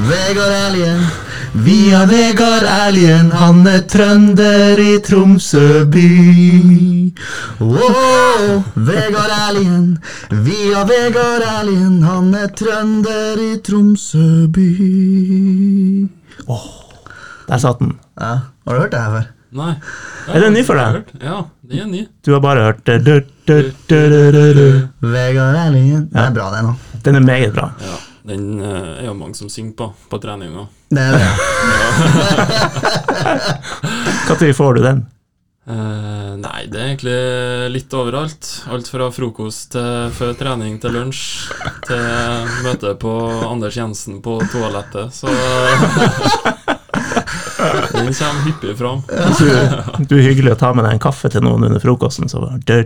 Vegard Erlien, via Vegard Erlien, han trønder I Tromsø by. Vegard Erlien, via Vegard Erlien, han trønder I Tromsø by. Der satt den. Ja, har du hørt det her før? Nei. Det ny for deg? Ja, det ny. Du har bare hørt Vegard Erlien. Det bra det nå. Den meget bra. Ja, den jo mange som synger på trening nå. Det det. Hva tid får du den? Nei, det egentlig litt overalt. Alt fra frokost til før trening til lunsj, til møte på Anders Jensen på toalettet, så den kommer hyppig fram. Du hyggelig å ta med deg en kaffe til noen under frokosten, så det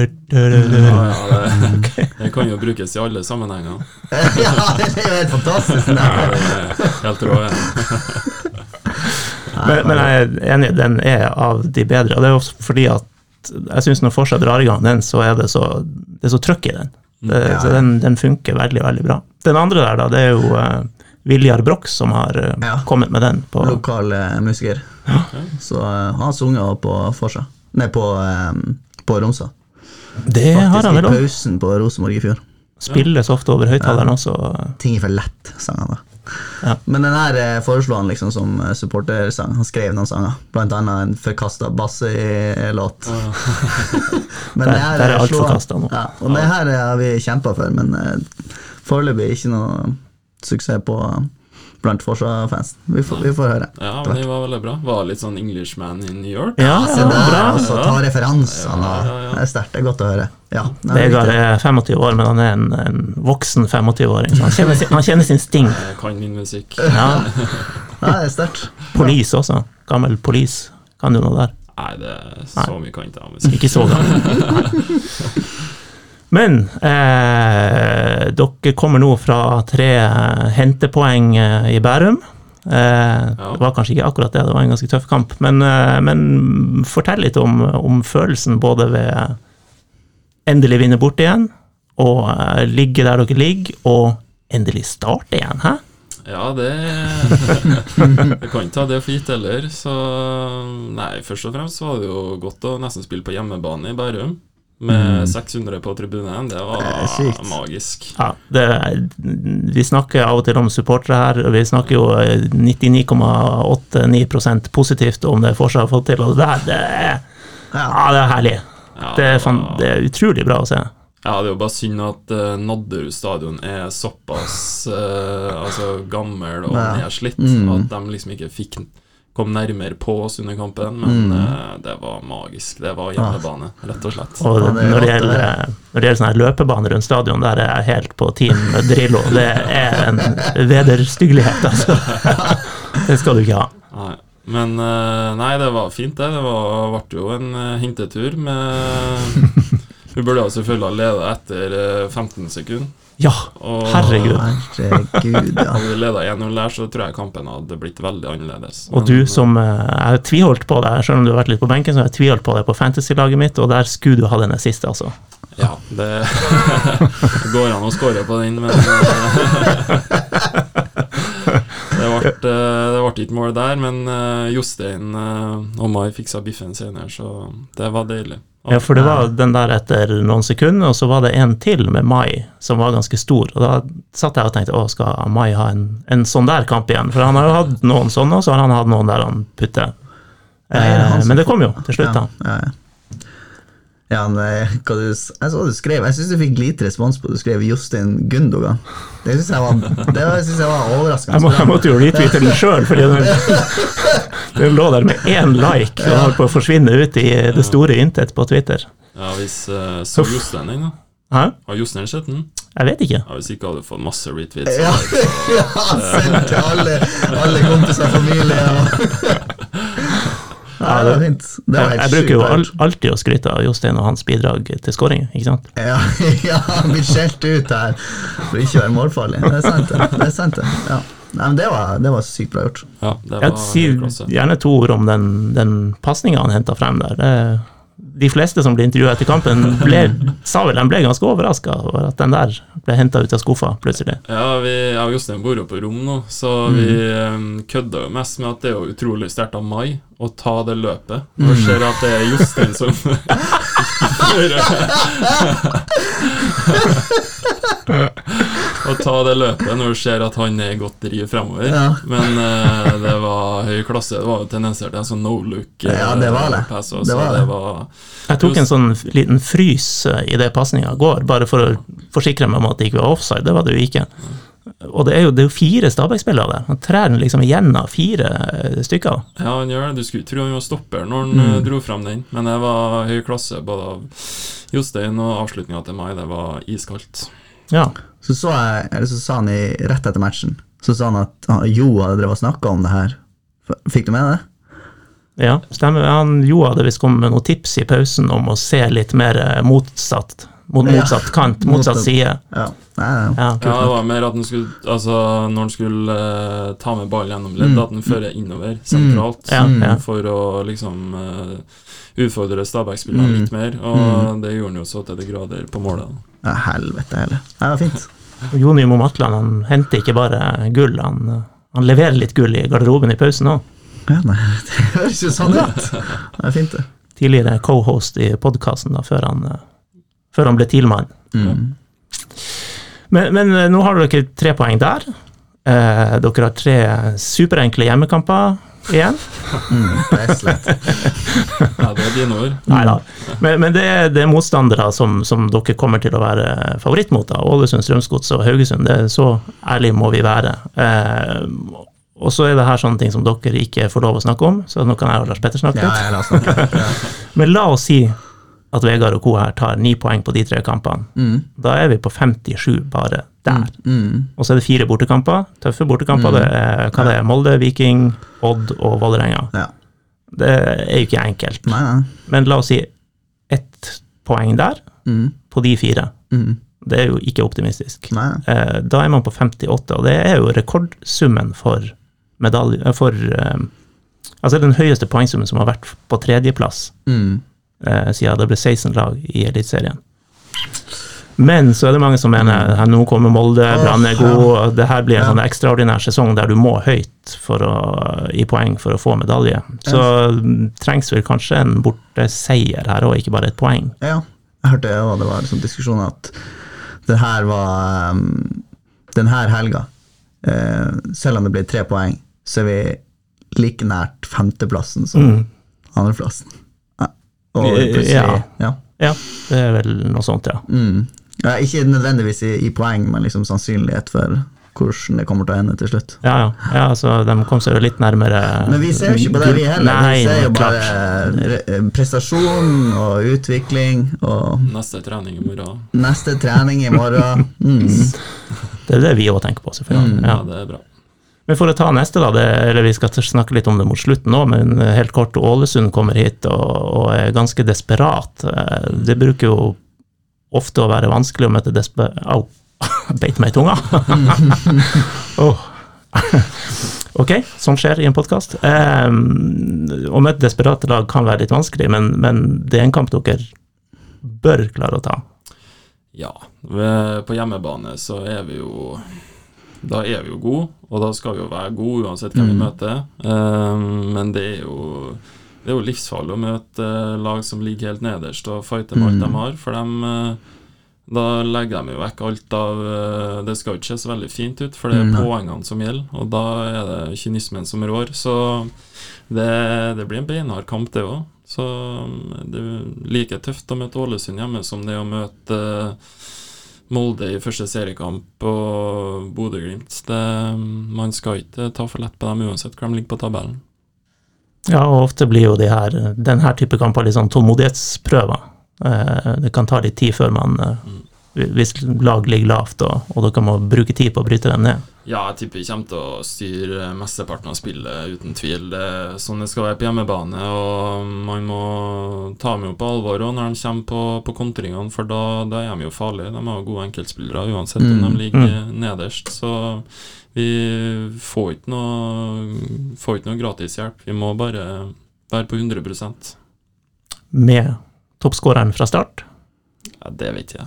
kan jo brukes I alle sammenhenger. Ja, det jo helt fantastisk. Det helt rå, ja. Men jeg enig, den av de bedre, og det også fordi at jeg synes når fortsatt drar I gang den, så det så trøkk I den. Så den funker veldig, veldig bra. Den andre der da, det jo Viljar Brox som har kommet med den på lokal musiker. Så han har sunget på Forsa. Nei, på Romsa. Det har han vel også. I pausen på Rosenborg I fjor. Spilles ofte over høyttaleren også. Ting for lett, sang han da. Ja. Men den her foreslo han liksom som supportersang. Han skrev noen sanger, blant annet en forkastet basse-låt. Men det her alt forkastet nå. Ja, og det her har vi kjempet for, men foreløpig ikke noe suksess på blant Forsa-fans. Vi får høre. Ja, men det var veldig bra. Var litt sånn Englishman I New York. Ja, se der, og så ta referansene. Det sterkt, det godt å høre. Ja, Vegard 25 år, men han en voksen 25-åring, så han kjenner sin sting. Jeg kan min musikk. Ja, det sterkt. Police også, gammel police. Kan du noe der? Nei, det så mye kan ikke ha musikk. Ikke så gammel. Men dere kommer nå fra 3 hentepoeng I Bærum. Det var kanskje ikke akkurat det, det var en ganske tøff kamp, men fortell litt om følelsen både ved endelig vinne bort igjen, og ligge der dere ligger, og endelig starte igjen, hæ? Ja, det kan ikke ta det for gitt heller, så nei, først og fremst var det jo godt å nesten spille på hjemmebane I Bærum, med 600 på tribunen, det var magisk. Ja, vi snakker av og til om supportere her, og vi snakker jo 99,89% positivt om det Forsa har fått til, og det herlig. Det utrolig bra å se. Ja, det jo bare synd at Nadderud stadion såpass altså gammel og nedslitt, at de liksom ikke kom nærmere på oss under kampen, men det var magisk. Det var hjemmebane, rett og slett. Og når det gjelder sånne løpebane rundt stadion, der jeg helt på team Drillo. Det en vederstyggelighet, altså. Det skal du ikke ha. Nei. Men nei, det var fint det. Det ble jo en hintetur med... Vi burde selvfølgelig ha ledet etter 15 sekunder. Ja, herregud. Herregud, ja. Hadde vi ledet 1-0 der, så tror jeg kampen hadde blitt veldig annerledes. Og du som, jeg tviholdt på deg, selv om du har vært litt på benken, så jeg tviholdt på deg på fantasy-laget mitt, og der skulle du ha den siste, altså. Ja, det går an å skåre på den, men det ble ikke mål der, men Jostein og Mai fiksa biffen senere, så det var deilig. Ja, for det var den der etter noen sekunder, og så var det en til med Mai, som var ganske stor, og da satt jeg og tenkte, skal Mai ha en sånn der kamp igjen? For han har jo hatt noen sånne, og så har han hatt noen der han putter. Men det kom jo til slutt da. Ja, jeg så du skrev, jeg synes du fikk lite respons på, du skrev Jostein Gundogan. Det synes jeg var overraskende. Jeg måtte jo retweete den selv, fordi den lå der med 1 like, og holdt på å forsvinne ut I det store intet på Twitter. Ja, hvis så Jostein den da? Hæ? Har Jostein sett den? Jeg vet ikke. Ja, hvis ikke hadde du fått masse retweets. Ja, sendt til alle kompiser, familie. Ja, det var fint. Jeg bruker jo alltid å skryte av Jostein og hans bidrag til scoring, ikke sant? Ja, han blir skjelt ut her for ikke å være målfarlig. Det er sant det. Ja. Nei, men det var sykt bra gjort. Ja, det var jeg sier gjerne 2 ord om den passningen han hentet frem der. de fleste som ble intervjuet etter kampen, sa vel de ble ganske overrasket over at den der ble hentet ut av skuffa plutselig. Ja, jeg og Jostein bor jo på rom nå, så vi kødder jo mest med at det er jo utrolig sterkt av Mai å ta det løpet. Når vi ser at det er Jostein som å ta det løpet når du ser at han er godt driv fremover. Men det var høy klasse. Det var jo tendenser til en sånn no-look det var det. Pass også, det var jeg tok en sånn liten frys i det passningen går, bare for å forsikre meg om at det ikke var offside. Det var det jo ikke. Og det er jo 4 Stabæk-spillere. Han trær den liksom igjennom 4 stykker. Ja, han gjør det. Du skulle tro han var stopper når han dro frem den. Men det var høy klasse, både av Jostein og avslutningen til meg. Det var iskaldt. Ja. Så sa han rett etter matchen, så sa han at Jo hadde drevet og snakket om det her. Fikk du med det? Ja, stemmer. Jo hadde visst kommet med noen tips i pausen om å se litt mer motsatt kant, motsatt side. Ja. Det var mer at den skulle, altså når den skulle ta med ball gjennom ledd, at den fører innover sentralt, for å liksom utfordre Stabæk-spillerne litt mer, og det gjorde han jo så til det grader på målet. Ja, helvete heller. Det var fint. Joni Momatland, han henter ikke bare gull, han leverer litt gull i garderoben i pausen også. Ja, nei, det høres jo sånn ut. Det er fint det. Tidligere co-host i podcasten da, før han ble TIL-mann. Men nå har dere 3 poeng der. Dere har 3 superenkle hjemmekamper igjen. Det er slett. Ja, det er dine ord. Neida. Men det er motstandere som dere kommer til å være favoritt mot da. Ålesund, Strømsgods og Haugesund. Det er så ærlig må vi være. Og så er det her sånne ting som dere ikke får lov å snakke om, så nå kan jeg og Lars Petter snakke litt. Ja, la oss snakke. Men la oss si at Vegard og Co her tar 9 poeng på de 3 kampene. Da er vi på 57 bare der. Og så er det 4 bortekamper, tøffe bortekamper. Det er Molde, Viking, Odd og Vålerenga. Ja. Det er jo ikke enkelt. Nei. Men la oss si 1 poeng der på de 4. Det er jo ikke optimistisk. Nei. Da er man på 58, og det er jo rekordsummen for medalje, altså den høyeste poengsummen som har vært på 3. plass siden det ble 16 lag i elitserien. Men så er det mange som mener at nå kommer Molde, Brann er god, og det her blir en sånn ekstraordinær sesong der du må høyt i poeng for å få medalje. Så trengs vel kanskje en borteseier her, og ikke bare et poeng. Ja, jeg hørte det var en sånn diskusjon at det her var den her helga, selv om det blir 3 poeng, så er vi like nært 5. plassen som 2. plassen. Og ja, det er vel noe sånt, ja. Ja, ikke nødvendigvis i poeng, men liksom sannsynlighet for hvordan det kommer til å ende til slutt. Ja, så de kom seg jo litt nærmere. Men vi ser jo ikke på det vi heller. Nei, vi ser jo bare prestasjon og utvikling og neste trening i morgen. Det er det vi også tenker på, selvfølgelig. Ja, det er bra. Men for å ta neste da, eller vi skal snakke litt om det mot slutten nå, men helt kort, Ålesund kommer hit og er ganske desperat. Det bruker jo ofte å være vanskelig å møte Au, beit meg i tunga. Ok, sånn skjer i en podcast. Å møte desperate lag kan være litt vanskelig, men det er en kamp dere bør klare å ta. Ja, på hjemmebane så er vi jo gode, og da skal vi jo være gode uansett hvem vi møter. Men det er jo livsfarlig å møte lag som ligger helt nederst og fighter med alt de har, for da legger de jo vekk alt av det skal jo ikke se så veldig fint ut, for det er poengene som gjelder, og da er det kynismen som rår, så det blir en beinhard kamp det også. Så det er like tøft å møte Ålesund hjemme som det å møte Molde i første seriekamp og Bodø-Glimt. Man skal ikke ta for lett på dem uansett hvor de ligger på tabellen. Ja, og ofte blir jo den her type kamper litt sånn tålmodighetsprøver. Det kan ta litt tid før man hvis lag ligger lavt, og da kan man bruke tid på å bryte dem ned. Ja, jeg tipper vi kommer til å styre mesteparten av spillet uten tvil. Det er sånn det skal være på hjemmebane, og man må ta dem jo på alvor også når de kommer på kontringene, for da er de jo farlige. De har gode enkeltspillere uansett om de ligger nederst, så vi får ikke noe gratis hjelp. Vi må bare være på 100%. Med toppskåreren fra start? Ja, det vet jeg.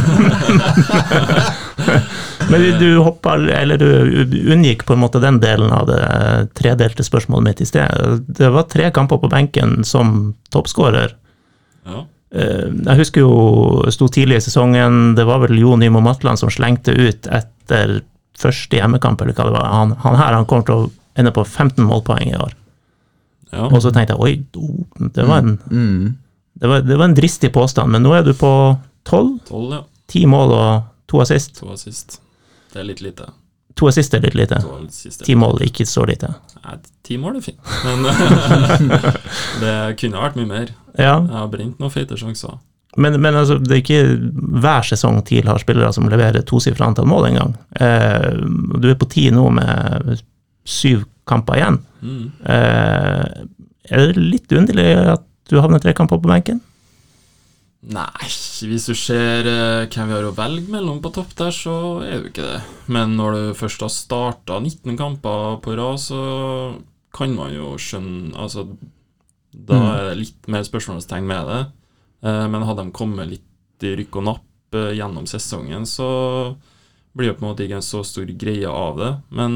Men du hoppet, eller du unngikk på en måte den delen av det tredelte spørsmålet mitt i sted. Det var 3 kamper på benken som toppskårer. Ja. Jeg husker jo, sto tidlig i sesongen, det var vel Jo Nymo Matland som slengte ut etter første hjemmekamp, eller hva det var. Han kommer til å ende på 15 målpoeng i år. Ja. Og så tenkte jeg, oi, det var en dristig påstand, men nå er du på 12? 12, ja. 10 mål og 2 assist. 2 assist. Det er litt lite. 2 assist er litt lite. 10 mål ikke så lite. Nei, 10 mål er fint. Men det kunne vært mye mer. Ja. Jeg har brent noen feite sjanser. Men altså, det er ikke hver sesong TIL har spillere som leverer 2-sifret antall mål en gang. Du er på 10 nå med 7 kamper igjen. Er det litt underlig at du havner 3 kamper på benken? Nei, hvis du ser hvem vi har å velge mellom på topp der, så er det jo ikke det. Men når du først har startet 19 kamper på rad, så kan man jo skjønne, altså, da er det litt mer spørsmålstegn med det. Men hadde de kommet litt i rykk og napp gjennom sesongen, så blir det på en måte ikke en så stor greie av det. Men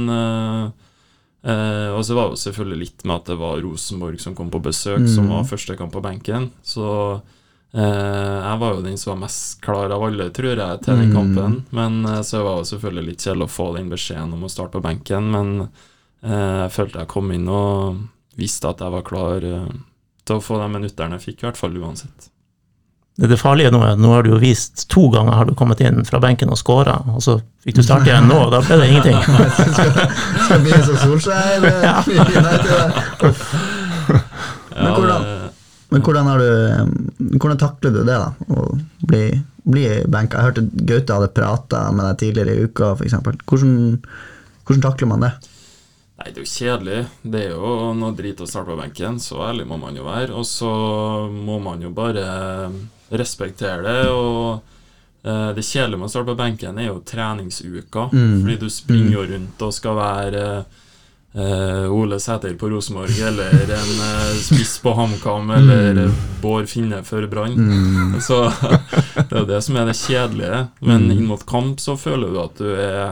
og så var det selvfølgelig litt med at det var Rosenborg som kom på besøk, som var første kamp på benken. Så jeg var jo den som var mest klar av alle, tror jeg, til den kampen. Men så var det selvfølgelig litt kjedelig å få den beskjeden om å starte på benken. Men jeg følte jeg kom inn og visste at jeg var klar til å få de minutterne jeg fikk, i hvert fall uansett. Det farlige nå har du jo vist 2 ganger har du kommet inn fra benken og skåret, og så fikk du starte igjen nå, og da ble det ingenting. Skal bli så Solskjær. Men hvordan takler du det da, å bli benka? Jeg hørte Gaute hadde pratet med deg tidligere i uka, for eksempel. Hvordan takler man det? Nei, det er jo kjedelig. Det er jo noe drit å starte på benken, så ærlig må man jo være. Og så må man jo bare respektere det, og det kjedelige med å starte på benken er jo treningsuka, fordi du springer jo rundt og skal være Ole Sæter på Rosenborg, eller en spiss på HamKam, eller Bård Finne for Brann. Så det er jo det som er det kjedelige. Men inn mot kamp så føler du at du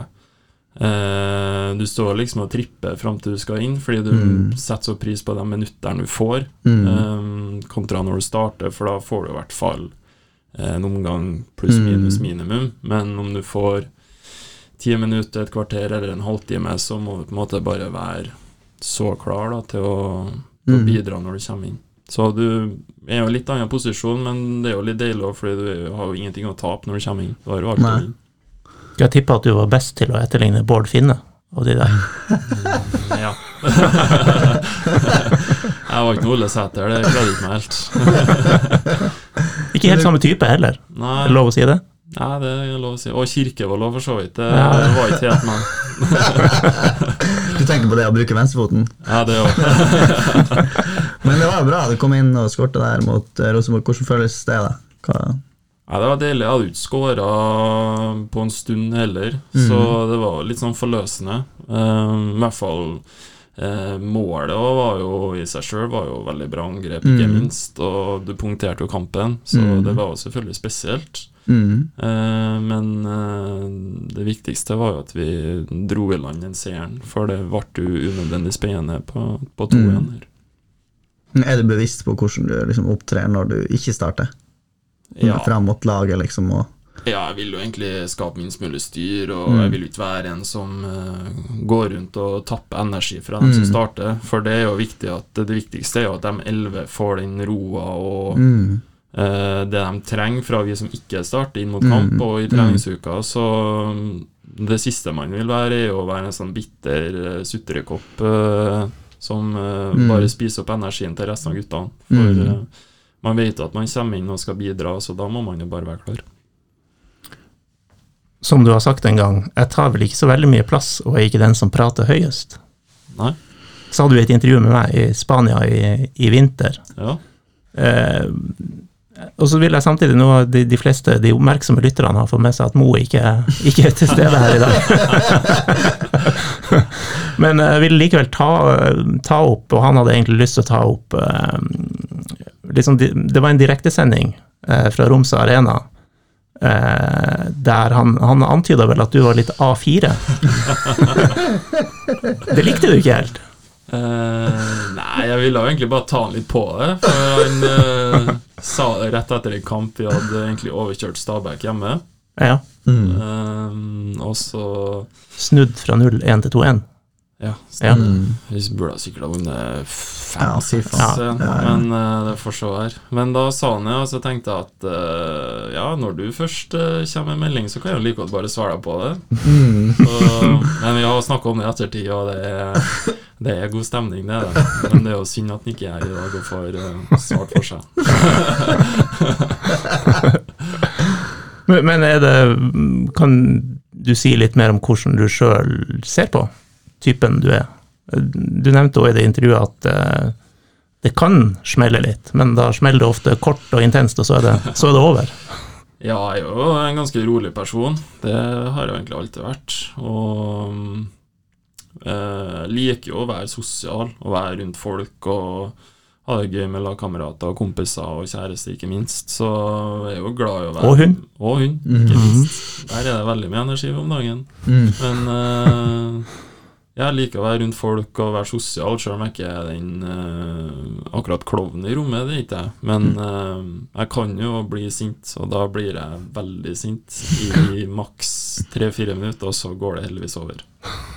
du står liksom og tripper frem til du skal inn, fordi du setter så pris på de minutterne du får, kontra når du starter, for da får du i hvert fall en omgang pluss minus minimum. Men om du får 10 minutter, et kvarter eller en halvtime, så må du på en måte bare være så klar da, til å bidra når du kommer inn. Så du er jo litt annen posisjon, men det er jo litt deilig også, fordi du har jo ingenting å tape når du kommer inn. Du har jo alt å inn. Jeg tipper at du var best til å etterligne Bård Finne og de der. Ja. Jeg var ikke noe Ole Sæter, det klarte ikke meg helt. Ikke helt samme type heller. Nei. Er det lov å si det? Ja, det er lov å si. Og Kirke var lov for så vidt. Det var ikke helt med. Du tenker på det å bruke venstrefoten? Ja, det også. Men det var jo bra, du kom inn og skårte der mot Rosenborg. Hvordan føles det da? Ja, det var deilig. Jeg hadde ikke skåret på en stund heller, så det var litt sånn forløsende. I hvert fall målet var jo i seg selv var jo veldig bra angrep, ikke minst, og du punkterte jo kampen, så det var jo selvfølgelig spesielt. Men det viktigste var jo at vi dro i land den seieren, for det ble jo unødvendig spennende på 2-1 her. Er du bevisst på hvordan du liksom opptrer når du ikke starter? Ja. Frem mot laget liksom Ja, jeg vil jo egentlig skape minst mulig styr, og jeg vil jo ikke være en som går rundt og tapper energi fra dem som starter, for det er jo viktig at det viktigste er jo at de 11 får den roa og det de trenger fra vi som ikke starter inn mot kamp og i treningsuka, så det siste man vil være er å være en sånn bitter sutrekopp som bare spiser opp energien til resten av guttene, for man vet at man kommer inn og skal bidra, så da må man jo bare være klar. Som du har sagt en gang, jeg tar vel ikke så veldig mye plass, og er ikke den som prater høyest. Nei. Så hadde du et intervju med meg i Spania i vinter. Ja. Og så vil jeg samtidig nå, de fleste, de oppmerksomme lytterne har fått med seg at Mo ikke er til stede her i dag. Men jeg vil likevel ta opp, og han hadde egentlig lyst til å ta opp liksom, det var en direktesending fra Romsa Arena, der han antydet vel at du var litt A4. Det likte du ikke helt. Nei, jeg ville jo egentlig bare ta han litt på det, for han sa det rett etter en kamp vi hadde egentlig overkjørt Stabæk hjemme. Ja. Og så Snudd fra 0-1 til 2-1. Ja, vi burde sikkert ha vunnet 5, men det får så her. Men da sa han og så tenkte jeg at ja, når du først kommer med melding, så kan jeg jo like godt bare svare på det. Men vi har snakket om det i ettertid, og det er god stemning, det er det. Men det er jo synd at han ikke er her i dag og får svart for seg. Men kan du si litt mer om hvordan du selv ser på typen du er? Du nevnte også i det intervjuet at det kan smelle litt, men da smeller det ofte kort og intenst, og så er det over. Ja, jeg er jo en ganske rolig person. Det har jeg egentlig alltid vært. Og liker jo å være sosial, og være rundt folk, og ha det gøy med lagkamerater og kompiser og kjæreste, ikke minst. Så jeg er jo glad i å være... Og hund. Og hund, ikke minst. Der er det veldig mye energi om dagen. Men jeg liker å være rundt folk og være sosial, selv om jeg ikke er den akkurat klovnen i rommet, det er ikke jeg. Men jeg kan jo bli sint, og da blir jeg veldig sint i maks 3-4 minutter, og så går det heldigvis over.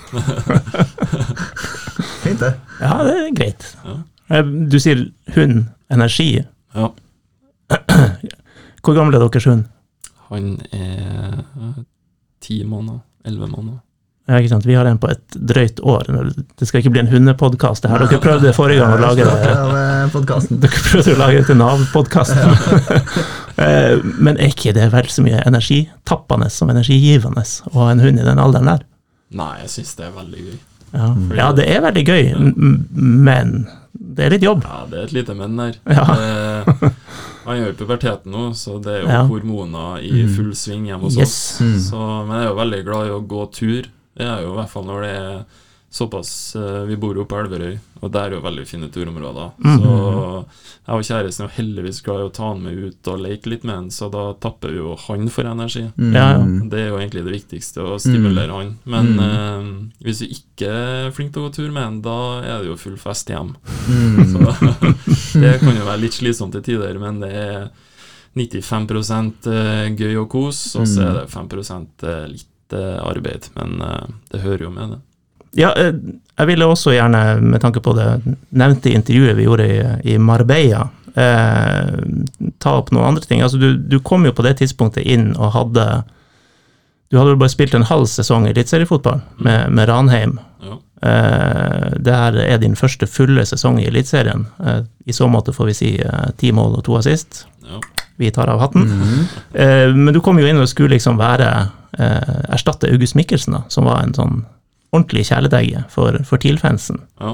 Fint det. Ja, det er greit. Ja. Du sier hund, energi. Ja. Hvor gammel er deres hund? Han er 10 måneder, 11 måneder. Ja, ikke sant? Vi har en på et drøyt år. Det skal ikke bli en hundepodcast det her. Dere prøvde forrige gang å lage det. Dere prøvde å lage det til Nav-podcasten. Men er ikke det vel så mye energitappende som energigivende å ha en hund i den alderen der? Nei, jeg synes det er veldig gøy. Ja, det er veldig gøy, men det er litt jobb. Ja, det er et lite men der. Ja. Han gjør puberteten nå, så det er jo hormoner i full sving hjemme hos oss. Så, men jeg er jo veldig glad i å gå tur. Det er jo i hvert fall når det er såpass, vi bor jo på Elverøy, og det er jo veldig fine turområder. Så jeg og kjæresten er jo heldigvis glad i å ta han med ut og leke litt med han, så da tapper vi jo han for energi. Det er jo egentlig det viktigste, å stimulere han. Men hvis vi ikke er flink til å gå tur med han, da er det jo full fest hjem. Så det kan jo være litt slitsomt i tider, men det er 95% gøy og kos, og så er det 5% litt arbeid, men det hører jo med det. Ja, jeg ville også gjerne, med tanke på det nevnte intervjuet vi gjorde i Marbella, ta opp noen andre ting. Altså, du kom jo på det tidspunktet inn og du hadde bare spilt en halv sesong i elitseriefotball med Ranheim. Ja. Det her er din første fulle sesong i elitserien. I så måte får vi si 10 mål og 2 assist. Ja. Vi tar av hatten. Men du kom jo inn og skulle liksom erstatte August Mikkelsen, da, som var en sånn ordentlig kjæledegge for TIL-fansen. Ja.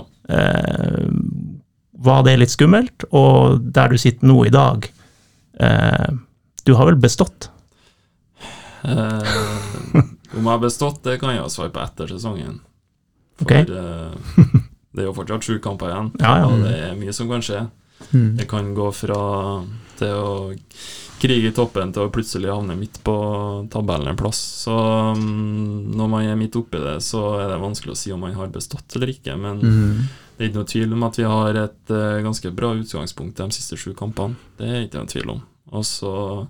Var det litt skummelt? Og der du sitter nå i dag, du har vel bestått? Om jeg har bestått, det kan jeg svare på etter sesongen. For det er jo fortsatt 7 kamper igjen, og det er mye som kan skje. Det kan gå fra til å krige i toppen til å plutselig havne midt på tabellen en plass. Så når man er midt oppi det, så er det vanskelig å si om man har bestått eller ikke, men det er ikke noe tvil om at vi har et ganske bra utgangspunkt de siste 7 kampene. Det er ikke noe tvil om. Og så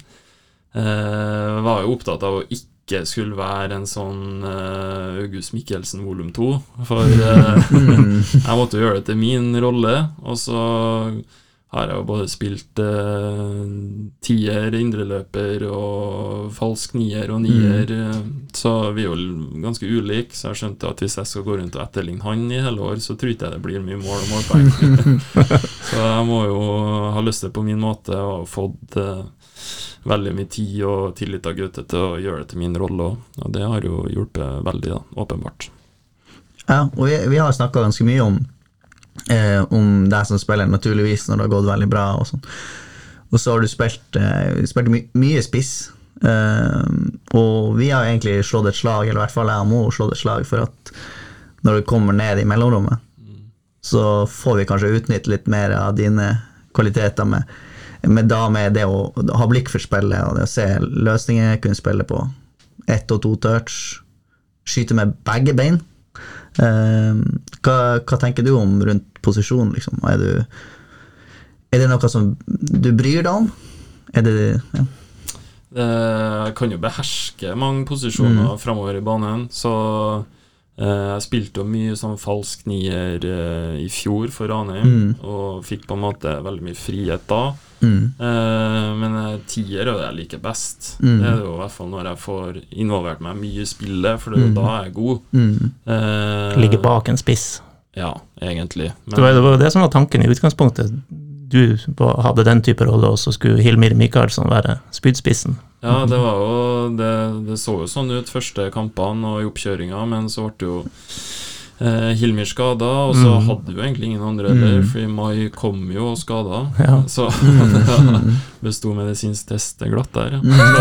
var jeg opptatt av å ikke skulle være en sånn August Mikkelsen volum 2, for jeg måtte gjøre det til min rolle, og så har jeg jo både spilt 10er, indreløper og falsk 9er og 9er, så vi er jo ganske ulike, så jeg skjønte at hvis jeg skal gå rundt og etterligne han i hele år, så tror ikke jeg det blir mye mål og målpoeng. Så jeg må jo ha lyst til på min måte og fått veldig mye tid og tillit av Gaute til å gjøre det til min rolle, og det har jo hjulpet veldig, da, åpenbart. Ja, og vi har snakket ganske mye om deg som spiller naturligvis når det har gått veldig bra og sånn. Og så har du spilt mye spiss, og vi har egentlig slått et slag, eller i hvert fall jeg og Mo slått et slag for at når du kommer ned i mellomrommet, så får vi kanskje utnytte litt mer av dine kvaliteter med med det å ha blikk for spillet, og det å se løsninger, kunne spille på 1 og 2 touch, skyte med begge bein. Hva tenker du om rundt posisjonen, liksom? Er det noe som du bryr deg om? Ja. Jeg kan jo beherske mange posisjoner fremover i banen, så jeg spilte jo mye sånn falsk nier i fjor for Ranheim, og fikk på en måte veldig mye frihet da. Men tier er det jeg liker best. Det er jo i hvert fall når jeg får involvert meg mye i spillet, for det er jo da jeg er god. Ligger bak en spiss. Ja, egentlig. Men det var det som var tanken i utgangspunktet. Du hadde den type rolle, og så skulle Hilmir Mikaelsson være spydspissen. Ja, det var jo det så jo sånn ut første kampene og i oppkjøringa, men så ble det jo Hilmir skada, og så hadde jo egentlig ingen andre der, fordi Mai kom jo og skada, så bestod medisinsk test glatt der.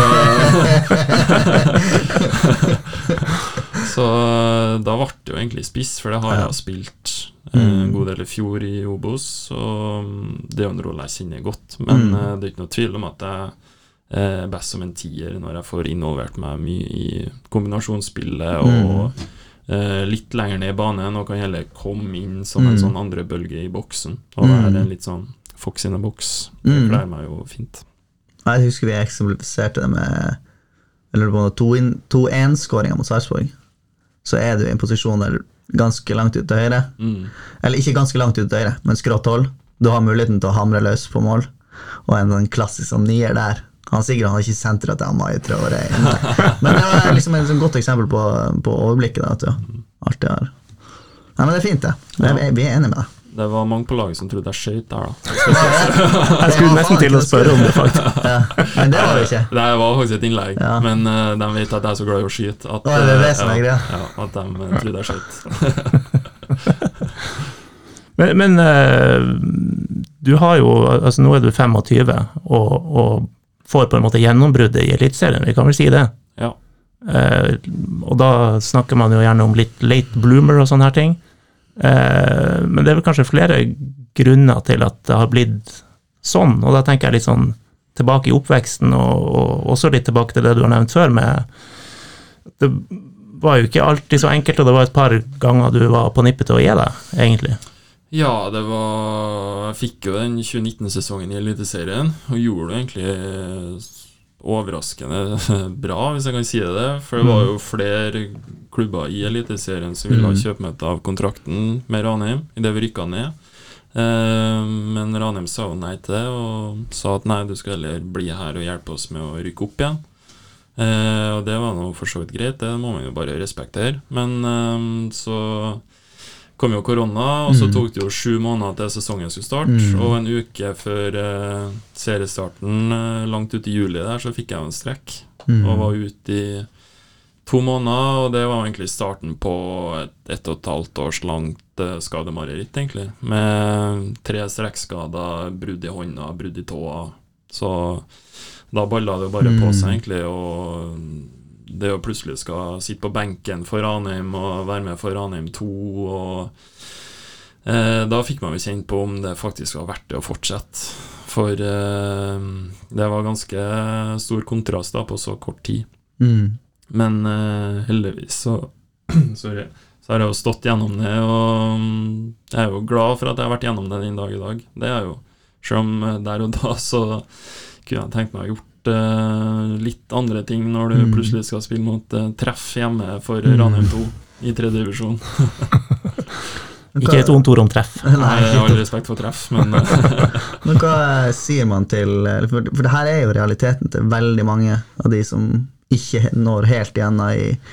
Så da ble det jo egentlig spiss, for det har jeg spilt en god del i fjor i Obos, og det er jo en rolle jeg kjenner godt, men det er ikke noe tvil om at jeg er best som en tier når jeg får involvert meg mye i kombinasjonsspillet og litt lenger ned i banen, og kan heller komme inn som en sånn andre bølge i boksen, og det er en litt sånn fox in a box. Det klærer meg jo fint. Jeg husker vi eksemplifiserte det med 2-1-skåringer mot Sarpsborg, så er du i en posisjon der ganske langt ut til høyre, eller ikke ganske langt ut til høyre, men skrått hold. Du har muligheten til å hamre løs på mål, og en klassisk som nier der. Han har ikke sentret til Mai, tror jeg. Men det var liksom et godt eksempel på overblikket da, at alt det her. Nei, men det er fint det. Vi er enige med det. Det var mange på laget som trodde jeg skjøt der da. Jeg skulle nesten til å spørre om det faktisk. Men det var det ikke. Det var faktisk et innlegg, men de vet at jeg er så glad i å skyte at, det er det som er greia. At de trodde jeg skjøt. men du har jo, altså nå er du 25 og får på en måte gjennombruddet i Elitserien, vi kan vel si det. Ja. Og da snakker man jo gjerne om litt late bloomer og sånne her ting. Men det er vel kanskje flere grunner til at det har blitt sånn, og da tenker jeg litt sånn tilbake i oppveksten, og også litt tilbake til det du har nevnt før med det var jo ikke alltid så enkelt, og det var et par ganger du var på nippet til å gi deg, egentlig. Ja, jeg fikk jo den 2019-sesongen i Eliteserien, og gjorde det egentlig overraskende bra, hvis jeg kan si det, for det var jo flere klubber i Eliteserien som ville ha kjøpmøte av kontrakten med Ranheim, i det vi rykket ned. Men Ranheim sa jo nei til det, og sa at nei, du skal heller bli her og hjelpe oss med å rykke opp igjen. Og det var noe for så vidt greit, det må man jo bare respektere. Men så kom jo korona, og så tok det jo 7 måneder til sesongen skulle starte, og en uke før seriestarten, langt ut i juli der, så fikk jeg en strekk, og var ute i 2 måneder, og det var egentlig starten på et 1,5 års langt skademareritt, egentlig, med 3 strekkskader, brudd i hånda, brudd i tåa, så da ballet det bare på seg, egentlig, og det å plutselig skal sitte på benken for Ranheim og være med for Ranheim 2, og da fikk man jo kjent på om det faktisk var verdt det å fortsette, for det var ganske stor kontrast da på så kort tid. Men heldigvis så sorry, så har jeg jo stått gjennom det, og jeg er jo glad for at jeg har vært gjennom det den dag i dag. Det er jo, selv om der og da så kunne jeg tenkt meg å ha gjort litt andre ting når du plutselig skal spille mot treff hjemme for Ranheim 2 i 3. divisjon. Ikke et ondt ord om treff. Nei, jeg har respekt for treff, men Men hva sier man til, for det her er jo realiteten til veldig mange av de som ikke når helt igjen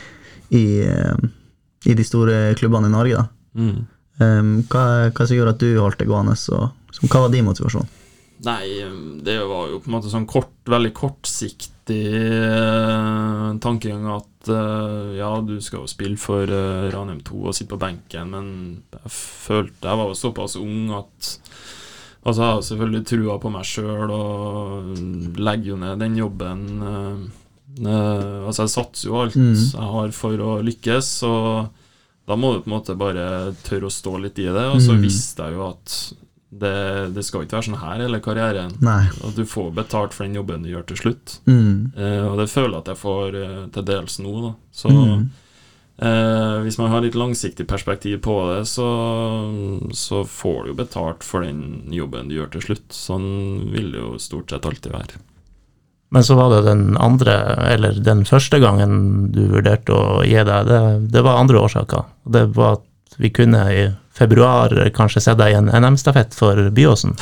i de store klubbene i Norge da. Hva som gjorde at du holdt det gående, og hva var din motivasjon? Nei, det var jo på en måte sånn veldig kortsiktig tankegang at ja, du skal jo spille for Ranheim 2 og sitte på benken, men jeg følte jeg var jo såpass ung at altså jeg har selvfølgelig trua på meg selv og legger jo ned den jobben, altså jeg satser jo alt jeg har for å lykkes, og da må du på en måte bare tørre å stå litt i det, og så visste jeg jo at det skal ikke være sånn her hele karrieren. Nei. Og du får betalt for den jobben du gjør til slutt. Og det føler jeg at jeg får til dels nå da. Så hvis man har litt langsiktig perspektiv på det, så får du jo betalt for den jobben du gjør til slutt. Sånn vil det jo stort sett alltid være. Men så var det den andre, eller den første gangen du vurderte å gi deg, det var andre årsaker. Det var at vi kunne i februar kanskje se deg i en NM-stafett for Byåsen.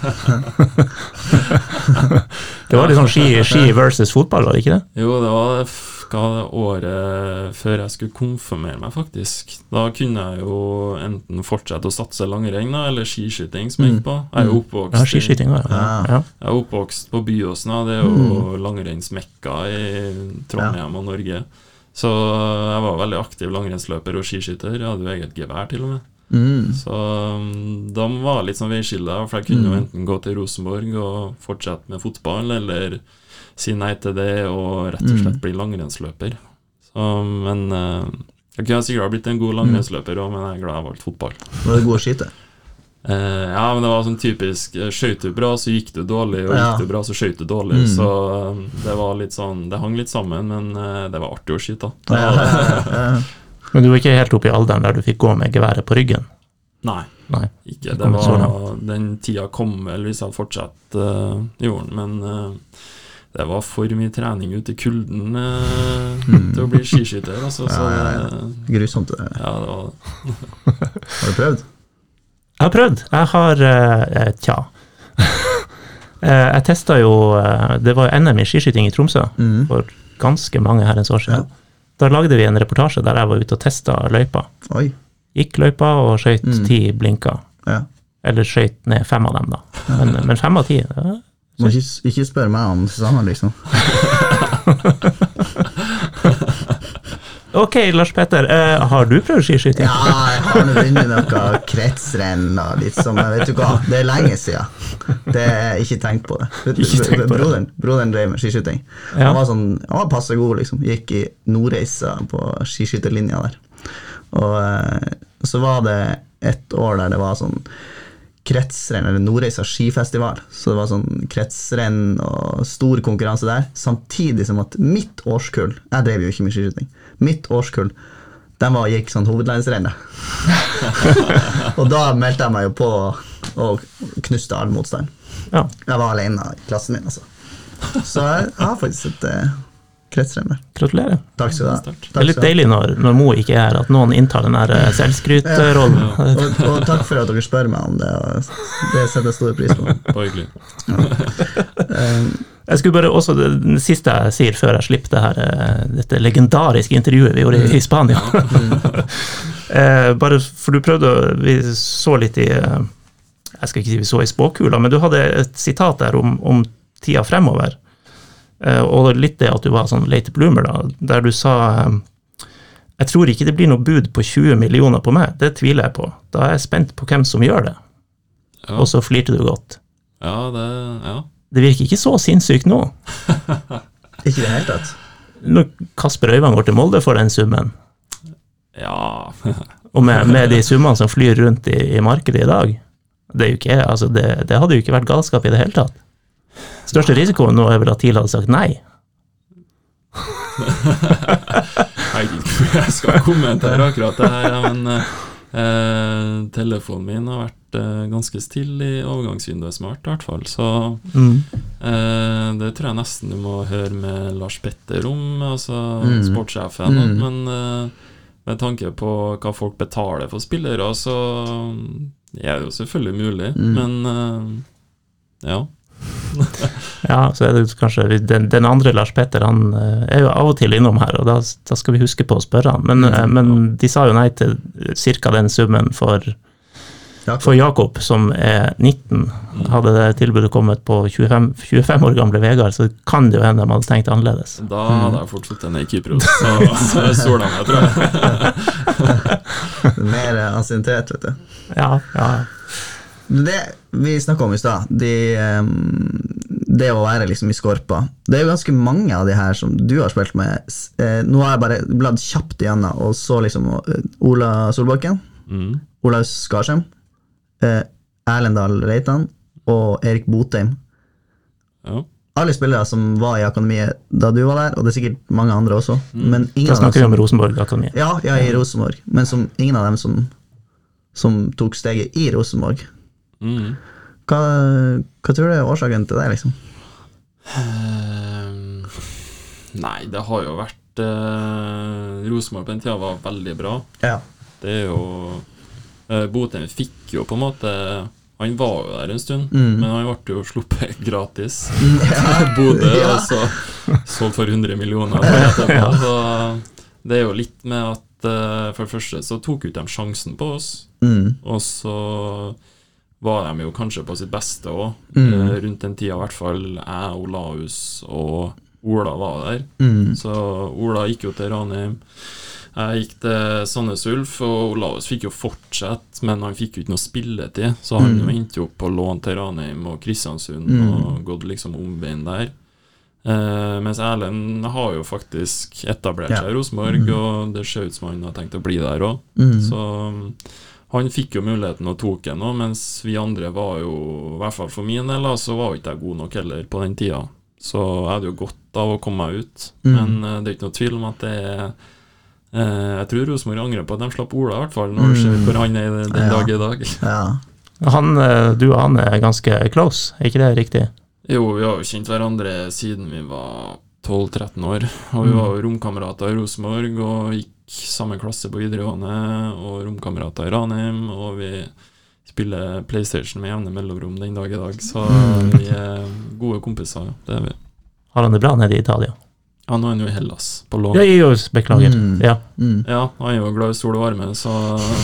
Det var litt sånn ski versus fotball, var det ikke det? Jo, det var det året før jeg skulle konfirmere meg faktisk. Da kunne jeg jo enten fortsette å satse langrenn eller skiskyting som jeg gikk på. Jeg er jo oppvokst, skiskyting, ja. Jeg er oppvokst på Byåsen, det er jo langrennsmekka i Trondheim og Norge. Så jeg var veldig aktiv langrennsløper og skiskytter. Jeg hadde jo eget gevær til og med. Så de var litt sånn veiskilder, for jeg kunne jo enten gå til Rosenborg og fortsette med fotball, eller si nei til det og rett og slett bli langrennsløper. Men jeg kunne sikkert blitt en god langrennsløper også, men jeg er glad jeg valgte fotball. Var det god å skyte? Ja, men det var sånn typisk, skjøt du bra så gikk du dårlig, og gikk du bra så skjøt du dårlig, så det var litt sånn, det hang litt sammen, men det var artig å skyte da. Men du var ikke helt oppe i alderen der du fikk gå med geværet på ryggen? Nei, ikke. Det var, den tida kom vel hvis jeg fortsatt gjorde den, men det var for mye trening ute i kulden til å bli skiskytter. Altså, grusomt det. Ja, det var det. Har du prøvd? Jeg har prøvd. Jeg har, jeg testet jo, det var NM i skiskyting i Tromsø for ganske mange herrens år siden. Da lagde vi en reportasje der jeg var ute og testet løypa. Oi. Gikk løypa og skjøt 10 blinker. Ja. Eller skjøt ned 5 av dem da. Men 5 av 10, det må ikke spørre meg om det samme, liksom. Ok, Lars Petter, har du prøvd skiskyting? Ja, jeg har vunnet noe kretsrenn og litt som, vet du hva, det er lenge siden. Det er ikke tenkt på det. Broderen drev med skiskyting. Han var passe god, liksom. Gikk i Nordreisa på skiskytterlinja der. Og så var det et år der det var sånn kretsrenn, eller Nordreisa skifestival, så det var sånn kretsrenn og stor konkurranse der, samtidig som at mitt årskull, jeg drev jo ikke med skiskyting, mitt årskull, gikk sånn hovedlandsrennet. Og da meldte jeg meg jo på og knuste all motstand. Ja. Jeg var alene i klassen min, altså. Så jeg har faktisk et kretsrenn der. Gratulerer. Takk skal du ha. Det er litt deilig når Mo ikke er her, at noen inntar den der selvskrytrollen. Og takk for at dere spør meg om det, det setter jeg stor pris på. Hyggelig. Jeg skulle bare også, det siste jeg sier før jeg slipper det her, dette legendariske intervjuet vi gjorde i Spania. Bare, for du prøvde, vi så litt i, jeg skal ikke si vi så i spåkula, men du hadde et sitat der om tida fremover, og litt det at du var sånn late bloomer da, der du sa jeg tror ikke det blir noe bud på 20 millioner på meg, det tviler jeg på, da er jeg spent på hvem som gjør det. Og så flirte du godt. Det virker ikke så sinnssykt nå. Ikke det helt tatt. Når Kasper Øyvang går til Molde for den summen, og med de summene som flyr rundt i markedet i dag, det er jo ikke, altså det hadde jo ikke vært galskap i det hele tatt. Største risikoen nå er vel at TIL hadde sagt nei. Jeg skal kommentere akkurat det her, men telefonen min har vært ganske stille i overgangsvinduet smart i hvert fall, så det tror jeg nesten du må høre med Lars Petter om, altså sportssjefen, men med tanke på hva folk betaler for spillere, så er det jo selvfølgelig mulig, men ja. Ja, så er det kanskje den andre Lars Petter, han er jo av og til innom her, og da skal vi huske på å spørre han, men de sa jo nei til cirka den summen for Jakob, som er 19. Hadde det tilbudet kommet på 25 år gamle Vegard, så kan det jo hende de hadde tenkt annerledes. Da hadde jeg fortsatt en i Kypros, så sola meg, tror jeg. Mer ansiennitet, vet du. Ja. Det vi snakket om i sted, det å være liksom i Skorpa, det er jo ganske mange av de her som du har spilt med. Nå har jeg bare bladd kjapt igjennom, og så liksom Ola Solbakken, Olaus Skarsheim, Erlendal Reitan og Erik Botheim. Ja. Alle spillere som var i akademiet da du var der, og det er sikkert mange andre også. Men ingen Da av dem snakker vi om Rosenborg Akademi. Ja, i Rosenborg. Men ingen av dem som tok steget i Rosenborg. Hva tror du er årsaken til det, liksom? Nei, det har jo vært Rosenborg på den tida var veldig bra. Ja. Det er jo Botheim fikk jo på en måte han var jo der en stund, men han ble jo sluppet gratis Bodø, og så solgt for 100 millioner etterpå. Så det er jo litt med at for det første så tok ut de sjansen på oss, og så var de jo kanskje på sitt beste også, rundt den tida i hvert fall jeg, Olaus og Ola var der. Så Ola gikk jo til Ranheim, jeg gikk til Sandnes Ulf, og Olaus fikk jo fortsette, men han fikk jo ikke noe spilletid, så han endte jo på lån til Ranheim og Kristiansund og gått liksom omveien der. Mens Erlend har jo faktisk etablert seg i Rosenborg, og det ser ut som han har tenkt å bli der også. Så han fikk jo muligheten og tok den også, mens vi andre var jo, i hvert fall for min del, så var ikke jeg god nok heller på den tida. Så jeg hadde jo godt av å komme meg ut, men det er ikke noe tvil om at det er jeg tror Rosenborg angrer på at de slapp Ola i hvert fall, når du ser hvor han er den dag i dag. Du og han er ganske close, er ikke det riktig? Jo, vi har jo kjent hverandre siden vi var 12-13 år, og vi var jo romkamerater i Rosenborg, og gikk samme klasse på videregående, og romkamerater i Ranheim, og vi spiller PlayStation med jevne mellomrom den dag i dag, så vi er gode kompiser, det er vi. Har han det bra nede i Italia? Ja, nå er han jo i Hellas, på lån. Ja, jeg beklager. Ja, han er jo glad i sol og varme, så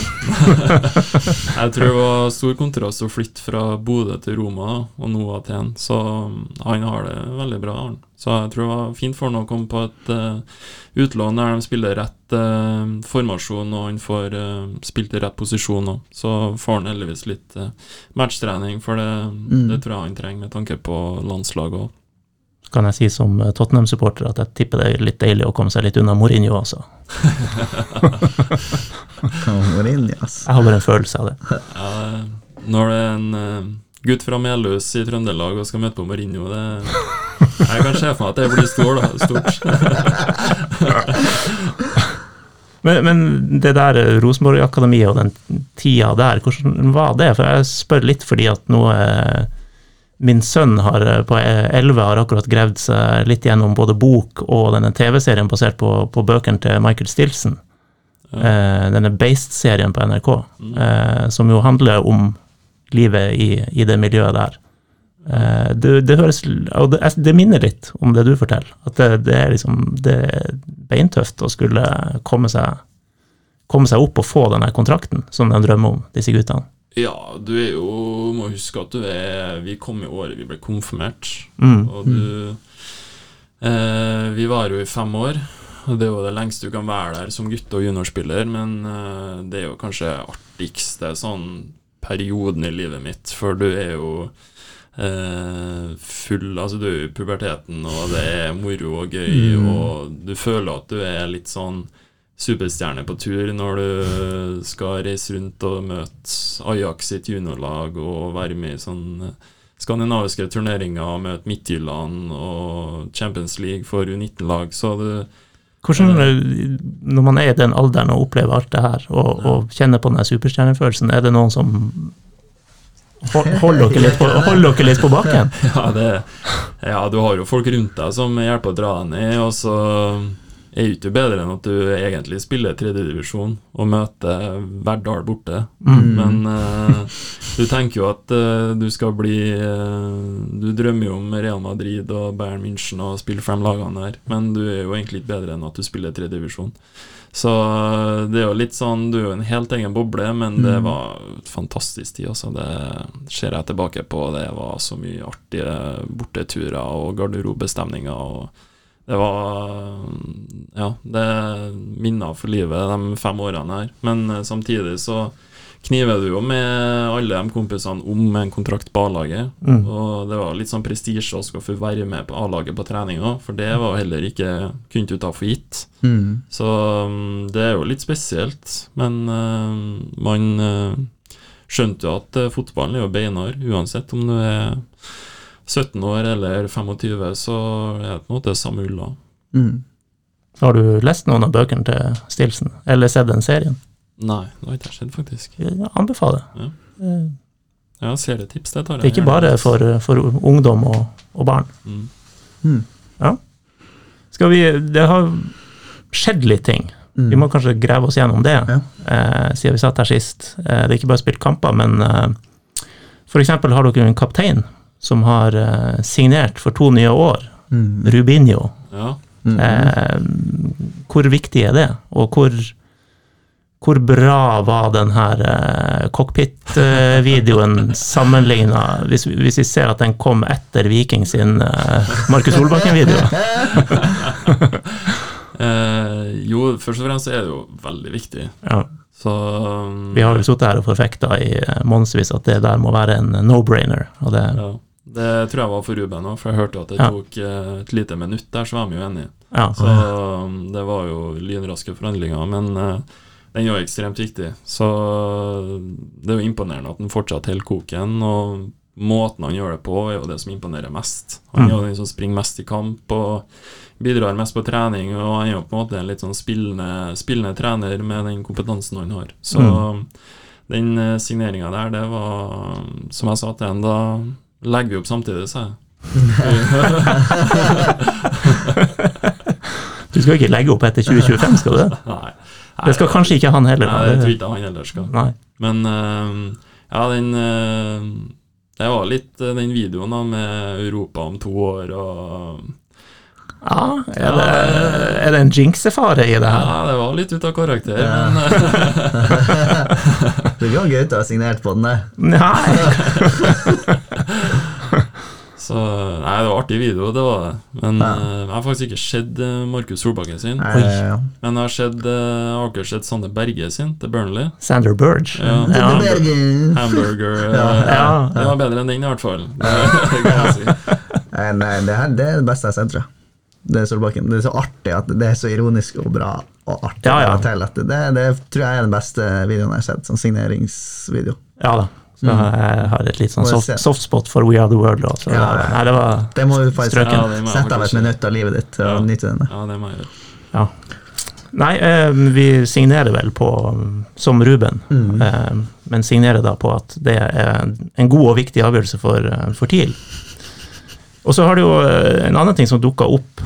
jeg tror det var stor kontrast å flytte fra Bodø til Roma, og nå Aten, så han har det veldig bra. Så jeg tror det var fint for han å komme på et utlån der de spiller rett formasjon, og han får spilt i rett posisjon også. Så får han heldigvis litt matchtrening, for det tror jeg han trenger med tanke på landslaget også. Kan jeg si som Tottenham-supporter at jeg tipper det er litt deilig å komme seg litt unna Mourinho også. Mourinho, altså. Jeg har bare en følelse av det. Ja, når det er en gutt fra Melhus i Trøndelag og skal møte på Mourinho, jeg kan se for meg at det blir stort. Men det der Rosenborg-akademiet og den tida der, hvordan var det? For jeg spør litt fordi at nå min sønn på 11 har akkurat grevd seg litt gjennom både bok og denne TV-serien basert på bøkene til Michael Stilson. Denne Based-serien på NRK, som jo handler om livet i det miljøet der. Det høres, og det minner litt om det du forteller, at det er liksom, det er beintøft å skulle komme seg opp og få denne kontrakten som de drømmer om, disse guttene. Ja, du er jo, må huske at vi kom i året vi ble konfirmert, og vi var jo i 5 år, og det er jo det lengste du kan være der som gutt og juniorspiller, men det er jo kanskje artigste sånn perioden i livet mitt, for du er jo full, altså du er i puberteten, og det er moro og gøy, og du føler at du er litt sånn superstjerne på tur når du skal reise rundt og møte Ajax sitt juniorlag og være med i sånn skandinaviske turneringer og møte Midtjylland og Champions League for U19-lag, så hvordan, når man er i den alderen og opplever alt det her og kjenner på den superstjernefølelsen, er det noen som holder dere litt på bakken? Ja, du har jo folk rundt deg som hjelper å dra deg ned, og så er jo ikke bedre enn at du egentlig spiller 3. divisjon og møter Verdal borte, men du tenker jo at du skal bli du drømmer jo om Real Madrid og Bayern München og spille frem lagene der, men du er jo egentlig ikke bedre enn at du spiller 3. divisjon, så det er jo litt sånn, du er jo en helt egen boble, men det var et fantastisk tid, altså. Det ser jeg tilbake på, det var så mye artige borteturer og garderobestemninger, og det var, ja, det minner for livet de 5 årene her, men samtidig så kniver du jo med alle de kompisene om en kontrakt på A-laget, og det var litt sånn prestisje å skal få være med på A-laget på trening også, for det var heller ikke kunne du ta for gitt. Så det er jo litt spesielt, men man skjønte jo at fotballen er jo beinar, uansett om du er 17 år eller 25, så er det på en måte samme ulla. Har du lest noen av bøkene til Stilson, eller sett den serien? Nei, det har ikke skjedd faktisk. Jeg anbefaler. Ja, serietips, det tar jeg. Det er ikke bare for ungdom og barn. Ja. Det har skjedd litt ting. Vi må kanskje greve oss gjennom det, siden vi satt her sist. Det er ikke bare spilt kamper, men for eksempel har dere en kaptein som har signert for 2 nye år, Rubinho. Ja. Hvor viktig er det, og hvor bra var den her cockpit-videoen sammenlignet, hvis vi ser at den kom etter Viking sin Markus Solbakken-video? Jo, først og fremst er det jo veldig viktig. Ja. Så, vi har jo sittet her og forfektet i månedsvis at det der må være en no-brainer. Og det tror jeg var for Ruben også, for jeg hørte at det tok et lite minutt der, så var de jo enige. Ja. Så det var jo lynraske forhandlinger, men den er jo ekstremt viktig. Så det er jo imponerende at den fortsatt holder koken, og måten han gjør det på er jo det som imponerer mest. Han er jo den som springer mest i kamp, og bidrar mest på trening, og han er jo på en måte en litt sånn spillende trener med den kompetansen han har. Så den signeringen der, det var, som jeg sa til han, da legger vi opp samtidig, sa jeg. Du skal ikke legge opp etter 2025, skal du det? Nei. Det skal kanskje ikke han heller. Nei, det tror ikke han heller skal. Nei. Men det var litt den videoen da, med Europa om 2 år, og er det en jinxefare i det her? Ja, det var litt ut av karakter, men Det var gøy å ha signert på den der. Nei. Så, nei, det var artig video, det var det. Men jeg har faktisk ikke sett Markus Solbakken sin. Men jeg har sett Sander Berge sin til Burnley. Sander Burge. Hamburger. Det var bedre enn den i hvert fall. Det kan jeg si. Nei, det er det beste jeg har sett, tror jeg. Det er Solbakken. Det er så artig at det er så ironisk og bra og artig til at det tror jeg er den beste videoen jeg har sett, sånn signeringsvideo. Ja da. Så jeg har et litt sånn softspot for We Are The World også. Nei, det må du faktisk sette av et minutt av livet ditt og nyte den. Ja, det må jeg gjøre. Ja. Nei, vi signerer vel på som Ruben, men signerer da på at det er en god og viktig avgjørelse for TIL. Og så har det jo en annen ting som dukket opp,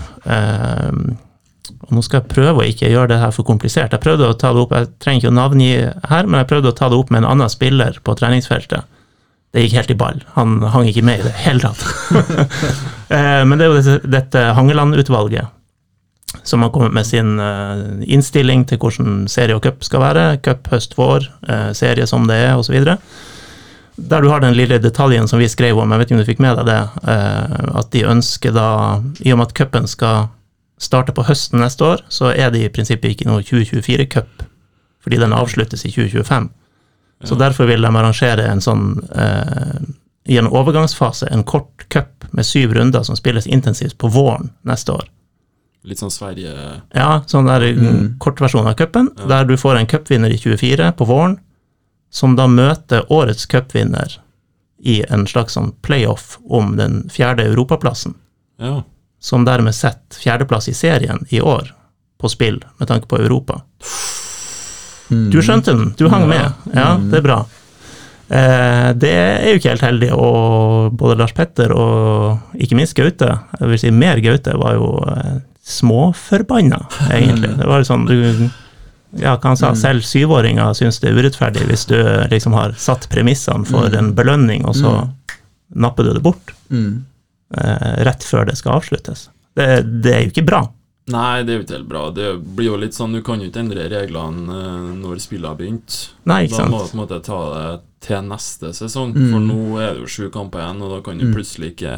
og nå skal jeg prøve å ikke gjøre det her for komplisert. Jeg prøvde å ta det opp, jeg trenger ikke å navngi her, men jeg prøvde å ta det opp med en annen spiller på treningsfeltet. Det gikk helt i ball. Han hang ikke med i det hele tatt. Men det er jo dette Hangeland-utvalget, som har kommet med sin innstilling til hvordan serie og cup skal være, cup, høst, vår, serie som det er, og så videre. Der du har den lille detaljen som vi skrev om, jeg vet ikke om du fikk med deg det, at de ønsker da, i og med at cupen skal starte på høsten neste år, så er det i prinsippet ikke noe 2024-cup, fordi den avsluttes i 2025. Så derfor vil de arrangere en sånn, i en overgangsfase, en kort cup med 7 runder som spilles intensivt på våren neste år. Litt sånn Sverige... Ja, sånn der kortversjon av cupen, der du får en cupvinner i 24 på våren, som da møter årets cupvinner i en slags sånn playoff om den 4. europaplassen. Ja. Som dermed setter 4. plass i serien i år på spill med tanke på Europa. Du skjønte den, du hang med. Ja, det er bra. Det er jo ikke helt heldig, og både Lars Petter og ikke minst Gaute, jeg vil si mer Gaute, var jo småforbanna, egentlig. Det var jo sånn, hva han sa, selv 7-åringer synes det er urettferdig hvis du liksom har satt premissene for en belønning, og så napper du det bort. Rett før det skal avsluttes. Det er jo ikke bra. Nei, det er jo ikke helt bra. Det blir jo litt sånn, du kan jo ikke endre reglene når spillet har begynt. Nei, ikke sant. Da må du på en måte ta det til neste sesong, for nå er det jo 7 kamper igjen, og da kan du plutselig ikke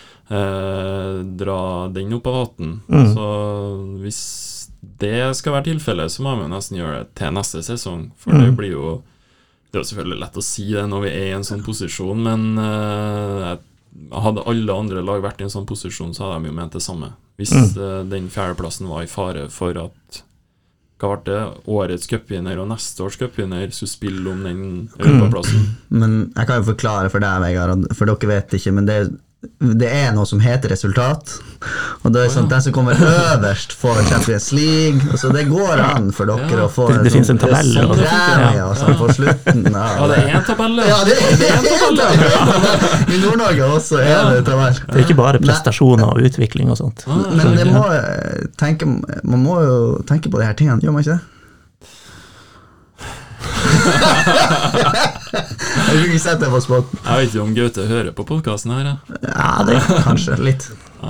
dra den opp av hatten. Så hvis det skal være tilfellet, så må vi nesten gjøre det til neste sesong, for det blir jo, det er jo selvfølgelig lett å si det når vi er i en sånn posisjon, men hadde alle andre lag vært i en sånn posisjon, så hadde de jo ment det samme. Hvis den 4. plassen var i fare for at hva var det, årets cupvinner og neste års cupvinner så spiller om den europaplassen. Men jeg kan jo forklare for deg, Vegard, for dere vet ikke, men det er noe som heter resultat, og det er sånn at den som kommer øverst får Champions League, og så det går an for dere å få det finnes en tabell og premie og sånn på slutten av det en tabell. Ja, det er en tabell. I Nord-Norge også det tabell. Det ikke bare prestasjoner og utvikling og sånt. Men det man må jo tenke på de her tingene, gjør man ikke det? Jeg vil ikke sette deg på spotten. Jeg vet ikke om Gaute hører på podcasten her. Ja, det kanskje litt.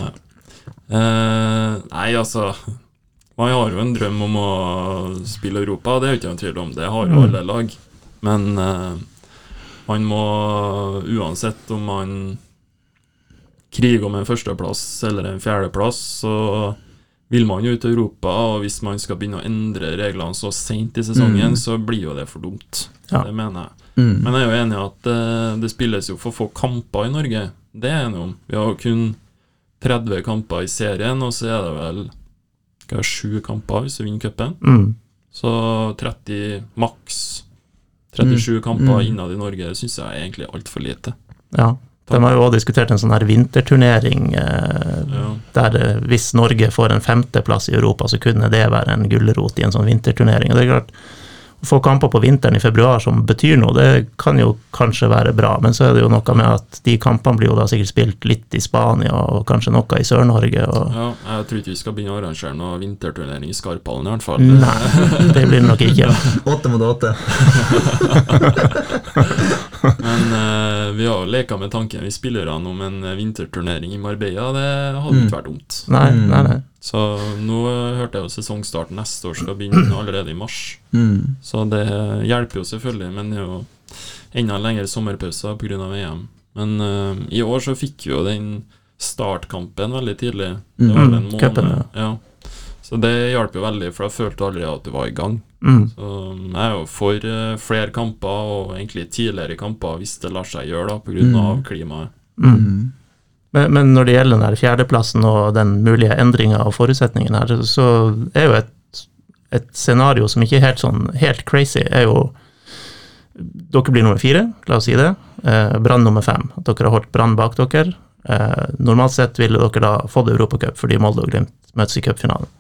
Nei, altså man har jo en drøm om å spille Europa, det er jo ikke noen tvil om. Det har jo alle lag. Men man må, uansett om man kriger om en førsteplass eller en fjerdeplass, så vil man jo ut i Europa, og hvis man skal begynne å endre reglene så sent i sesongen, så blir jo det for dumt. Ja. Det mener jeg. Men jeg er jo enig i at det spilles jo for få kamper i Norge. Det er jeg enig om. Vi har jo kun 30 kamper i serien, og så er det vel 7 kamper hvis vi vinner cupen. Så 30 maks 37 kamper innad i Norge synes jeg er egentlig alt for lite. Ja. De har jo også diskutert en sånn her vinterturnering der hvis Norge får en 5. plass i Europa, så kunne det være en gullerot i en sånn vinterturnering. Og det er klart, å få kamper på vinteren i februar som betyr noe, det kan jo kanskje være bra, men så er det jo noe med at de kampene blir jo da sikkert spilt litt i Spania, og kanskje noe i Sør-Norge. Ja, jeg tror ikke vi skal begynne å arrangere noe vinterturnering i Skarphallen i hvert fall. Nei, det blir det nok ikke. 8 mot 8. Men vi har jo leket med tanken vi spiller an om en vinterturnering i Marbella, det hadde ikke vært dumt. Nei. Så nå hørte jeg jo sesongstarten neste år skal begynne allerede i mars. Så det hjelper jo selvfølgelig, men det er jo enda lengre sommerpauser på grunn av EM. Men i år så fikk vi jo den startkampen veldig tidlig. Det var vel en måned. Cupen, ja. Så det hjelper jo veldig, for jeg følte aldri at du var i gang. Så jeg er jo for flere kamper, og egentlig tidligere kamper, hvis det lar seg gjøre da, på grunn av klimaet. Men når det gjelder den der 4. plassen og den mulige endringen av forutsetningen her, så er jo et scenario som ikke er helt crazy, er jo dere blir nummer 4, la oss si det, Brann nummer 5, at dere har holdt Brann bak dere. Normalt sett ville dere da fått Europacup fordi Molde og Glimt møtes i cupfinalen.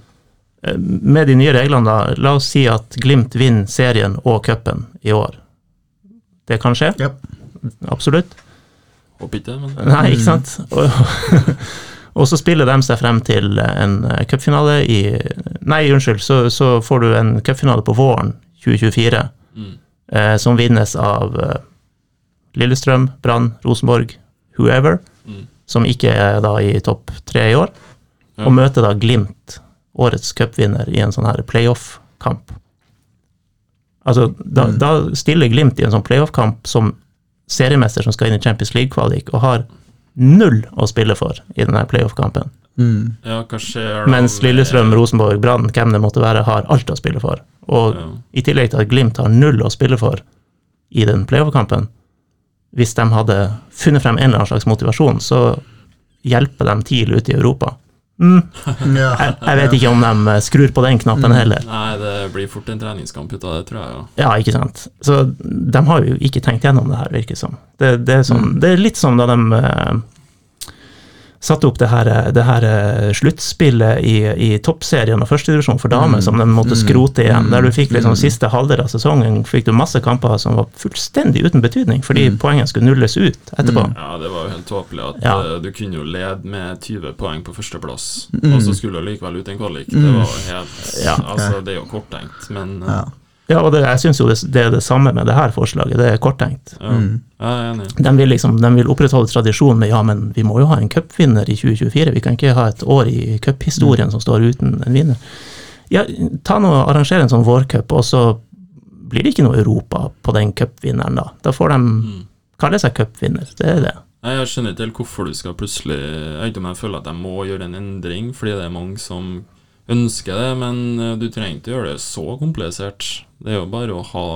Med de nye reglene da, la oss si at Glimt vinner serien og cupen i år. Det kan skje? Ja. Absolutt. Håper ikke det, men... Nei, ikke sant? Og så spiller de seg frem til en cupfinale så får du en cupfinale på våren 2024, som vinnes av Lillestrøm, Brann, Rosenborg, whoever, som ikke er da i topp 3 i år, og møter da Glimt, årets cupvinner, i en sånn her playoff-kamp. Altså, da stiller Glimt i en sånn playoff-kamp som seriemester som skal inn i Champions League-kvalik, og har 0 å spille for i denne playoff-kampen. Ja, hva skjer da? Mens Lillestrøm, Rosenborg, Brann, hvem det måtte være, har alt å spille for. Og i tillegg til at Glimt har 0 å spille for i den playoff-kampen, hvis de hadde funnet frem en eller annen slags motivasjon, så hjelper de tidlig ut i Europa. Jeg vet ikke om de skrur på den knappen heller. Nei, det blir fort en treningskamp ut av det, tror jeg. Ja, ikke sant. Så de har jo ikke tenkt gjennom det her, virker som. Det er litt som da de satte opp det her sluttspillet i toppserien og første divisjon for damer som de måtte skrote igjen, der du fikk liksom siste halvdel av sesongen, fikk du masse kamper som var fullstendig uten betydning, fordi poengen skulle nulles ut etterpå. Ja, det var jo helt tåpelig at du kunne jo lede med 20 poeng på førsteplass, og så skulle du likevel ut en kvalik. Det var helt, altså det er jo korttenkt, men... Ja, og jeg synes jo det er det samme med det her forslaget, det er korttenkt. Ja, jeg er enig. De vil opprettholde tradisjonen med, men vi må jo ha en cupvinner i 2024, vi kan ikke ha et år i cuphistorien som står uten en vinner. Ja, arrangere en sånn vårcup, og så blir det ikke noe Europa på den cupvinneren da. Da får de kalle seg cupvinner, det er det. Nei, jeg skjønner ikke helt hvorfor du skal plutselig, jeg vet ikke om jeg føler at de må gjøre en endring, fordi det er mange som ønsker det, men du trenger ikke gjøre det så komplisert. Det er jo bare å ha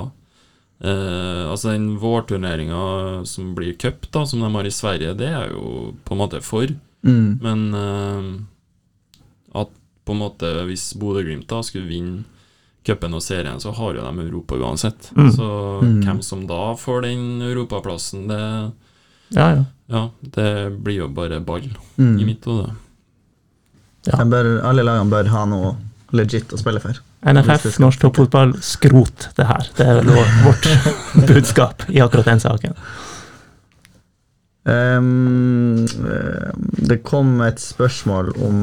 altså den vårturneringen som blir cup da, som de har i Sverige, det er jo på en måte for, men at på en måte hvis Bodø Glimt da skulle vinne cupen og serien, så har jo de Europa uansett. Så hvem som da får den Europaplassen, ja, det blir jo bare ball i mitt hode. Ja. Alle lagene bør ha noe legit å spille for. NFF, norsk toppfotball, skrot det her. Det er vårt budskap i akkurat den saken. Det kom et spørsmål om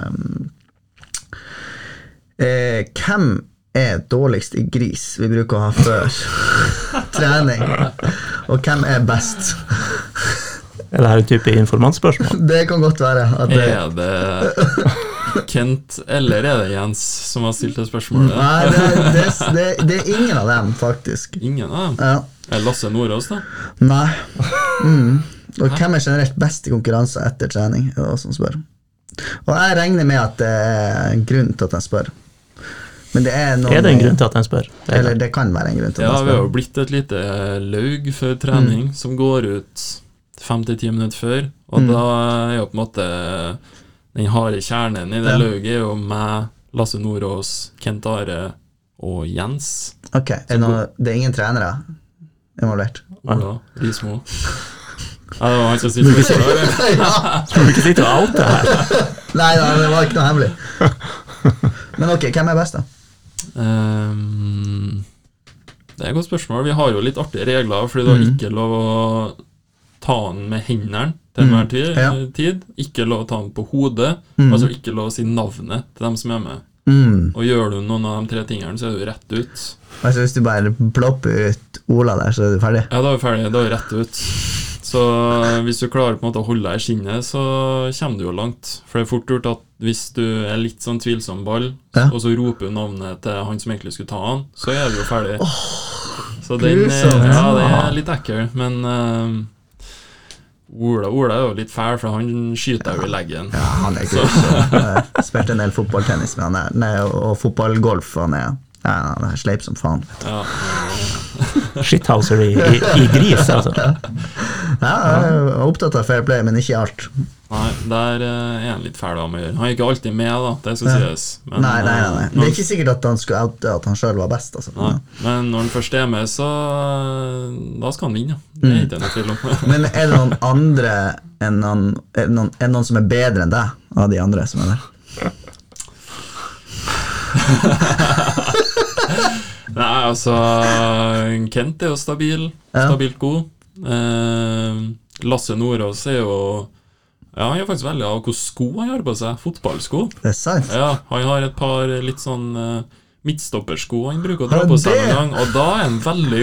hvem er dårligst i gris vi bruker å ha før trening, og hvem er best? Er det her en type informantspørsmål? Det kan godt være at Er det Kent eller er det Jens som har stilt det spørsmålet? Nei, det er ingen av dem faktisk. Ingen av dem? Ja. Er Lasse Nordås da? Nei. Og hvem er generelt best i konkurranser etter trening? Er det som spør. Og jeg regner med at det er en grunn til at jeg spør. Men det er noen... Er det en grunn til at jeg spør? Eller det kan være en grunn til at jeg spør. Ja, vi har jo blitt et lite laug for trening som går ut 5-10 minutter før, og da er jo på en måte den harde kjernen i det lauget er jo meg, Lasse Nordås, Kent Are og Jens. Ok, det er ingen trenere involvert? Ola Rismo. Ja, det var han som sitter spørsmålet. Skal du ikke sitte og oute her? Nei, det var ikke noe hemmelig. Men ok, hvem er best da? Det er et godt spørsmål. Vi har jo litt artige regler, fordi du har ikke lov å ta den med hendene til enhver tid. Ikke lov å ta den på hodet, altså ikke lov å si navnet til dem som er med. Og gjør du noen av de 3 tingene, så er du rett ut. Altså hvis du bare plopper ut Ola der, så er du ferdig? Ja, da er du ferdig, da er du rett ut. Så hvis du klarer på en måte å holde deg i skinnet, så kommer du jo langt. For det er fort gjort at hvis du er litt sånn tvilsom ball, og så roper du navnet til han som egentlig skulle ta han, så er du jo ferdig. Så den, ja, det er litt ekkel, men Ola er jo litt fæl, for han skyter jo i leggen. Ja, han er ikke spilt en del fotballtennis med han er, og fotballgolf, han er sleip som faen. Ja, Shithouser i gris, altså. Ja, jeg er opptatt av fair play, men ikke alt. Nei, der er han litt fæl av meg. Han er ikke alltid med da, det skal sies. Men, nei. Det er ikke sikkert at han skulle oute at han selv var best, altså. Nei, men når han først er med, så da skal han vinne. Det er ikke noe tvil om. Men er det noen andre er det noen som er bedre enn deg av de andre som er der? Nei, altså Kent er jo stabilt god. Lasse Nordås er jo han er faktisk veldig av hvilke sko han har på seg. Fotballsko. Det er sant. Ja, han har et par litt sånn midtstoppersko han bruker å dra på seg en gang, og da er han veldig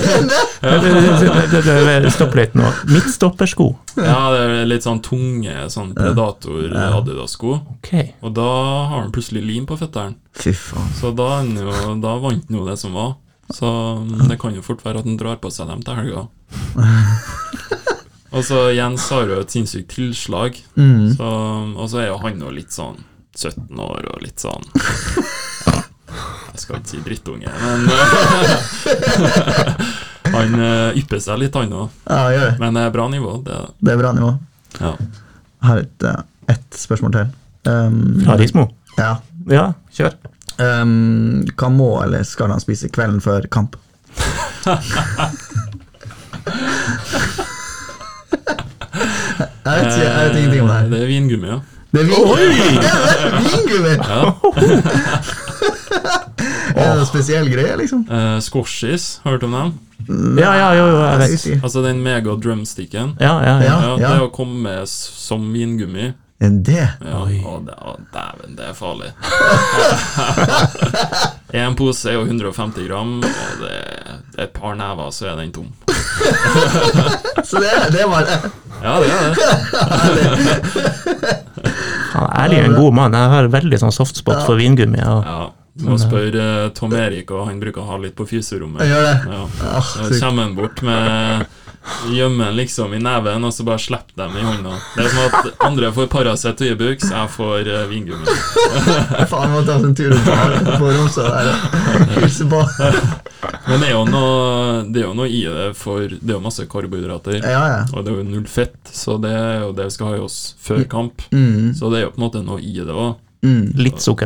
god. Stopp litt nå. Midtstoppersko? Ja, det er litt sånn tunge sånn Predator Adidas-sko. Okay. Og da har han plutselig lim på føtteren. Fy faen. Så da vant han jo det som var. Så det kan jo fort være at han drar på seg dem til helga. Og så Jens har jo et sinnssykt tilslag, og så er jo han jo litt sånn 17 år og litt sånn jeg skal ikke si drittunge, men han ypper seg litt han også. Ja, gjør det. Men det er bra nivå. Det er bra nivå. Ja. Jeg har et spørsmål til. Fra Rismo? Ja, kjør. Hva må eller skal han spise kvelden før kamp? Jeg vet ingenting om det her. Det er vingummi, ja. Det er vingummi? Ja. Er det noen spesiell greie, liksom? Squashies, hørte du om dem? Ja, jeg vet. Altså den mega drumsticken. Ja. Det er å komme som vingummi. En det? Ja, dæven, det er farlig. En pose er jo 150 gram, og det er et par never, så er den tom. Så det var det? Ja, det er det. Han er ærlig en god mann. Jeg har veldig sånn softspot for vingummi. Ja, du må spørre Tom Erik, og han bruker å ha litt på fyserommet. Jeg gjør det. Ja. Så kommer han bort med gjemmen liksom i neven, og så bare slipper dem i hånda. Det er som at andre får Paracet og Ibux, jeg får vingummi. Faen, må ta en tur på Romsa der. Men det er jo noe i det, for det er jo masse karbohydrater, og det er jo null fett, så det er jo det vi skal ha i oss før kamp. Så det er jo på en måte noe i det også. Litt sukker også.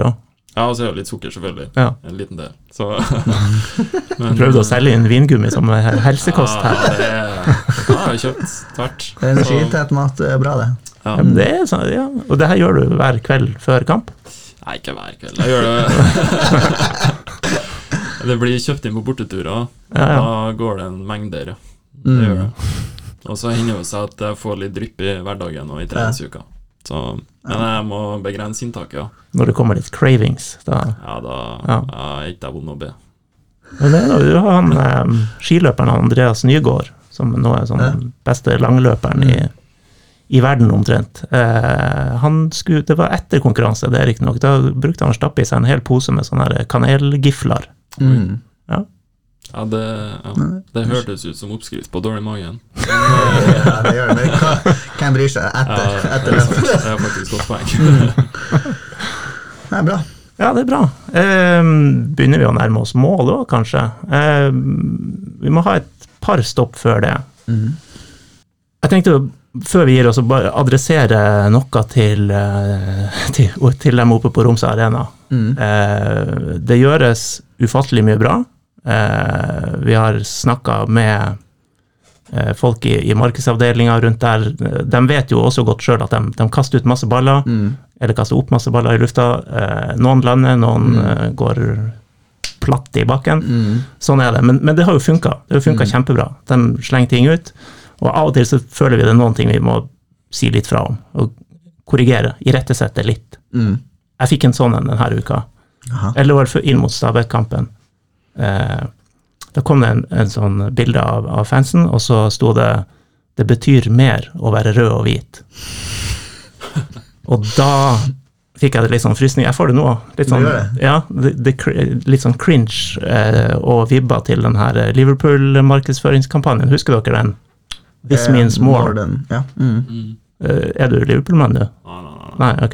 Ja, og så er det litt sukker selvfølgelig, en liten del. Så, men, prøvde å selge inn vingummi som helsekost her. Ja, det jeg har kjøpt tvert. Energitett mat er bra det. Ja. Men det er sånn, ja. Og det her gjør du hver kveld før kamp? Nei, ikke hver kveld. Jeg gjør det. Det blir kjøpt inn på borteturer. Da går det en mengde. Det gjør det. Og så hender det seg at jeg får litt drypp i hverdagen og i treningsuka. Så, men jeg må begrense inntaket, Når det kommer litt cravings, da... Ja, da er ikke jeg vond å be. Men du har han skiløperen Andreas Nygaard, som nå er sånn beste langløperen i verden omtrent. Det var etter konkurranse, det er ikke nok. Da brukte han å stappe i seg en hel pose med sånne her kanelgifler. Ja, det hørtes ut som oppskrift på dårlig magen. Ja, det gjør det. Hvem bryr seg etter det? Det er faktisk godt poeng. Det er bra. Ja, det er bra. Begynner vi å nærme oss mål da, kanskje? Vi må ha et par stopp før det. Jeg tenkte, før vi gir oss, å bare adressere noe til dem oppe på Romsø Arena. Det gjøres ufattelig mye bra. Vi har snakket med folk i markedsavdelingen rundt der. De vet jo også godt selv at de kaster ut masse baller, eller kaster opp masse baller i lufta. Noen lander, noen går platt i bakken. Sånn er det. Men det har jo funket. Det har funket kjempebra. De slenger ting ut, og av og til så føler vi det noen ting vi må si litt fra om, og korrigere, irettesette litt. Jeg fikk en sånn denne uka. Eller var det inn mot Stabæk-kampen. Da kom det en sånn bilde av fansen, og så sto det betyr mer å være rød og hvit. Og da fikk jeg det litt sånn frysning. Jeg får det nå. Litt sånn, litt sånn cringe og vibba til den her Liverpool-markedsføringskampanjen. Husker dere den? This means more. Ja. Er du Liverpool-mann, du? Nei, ok.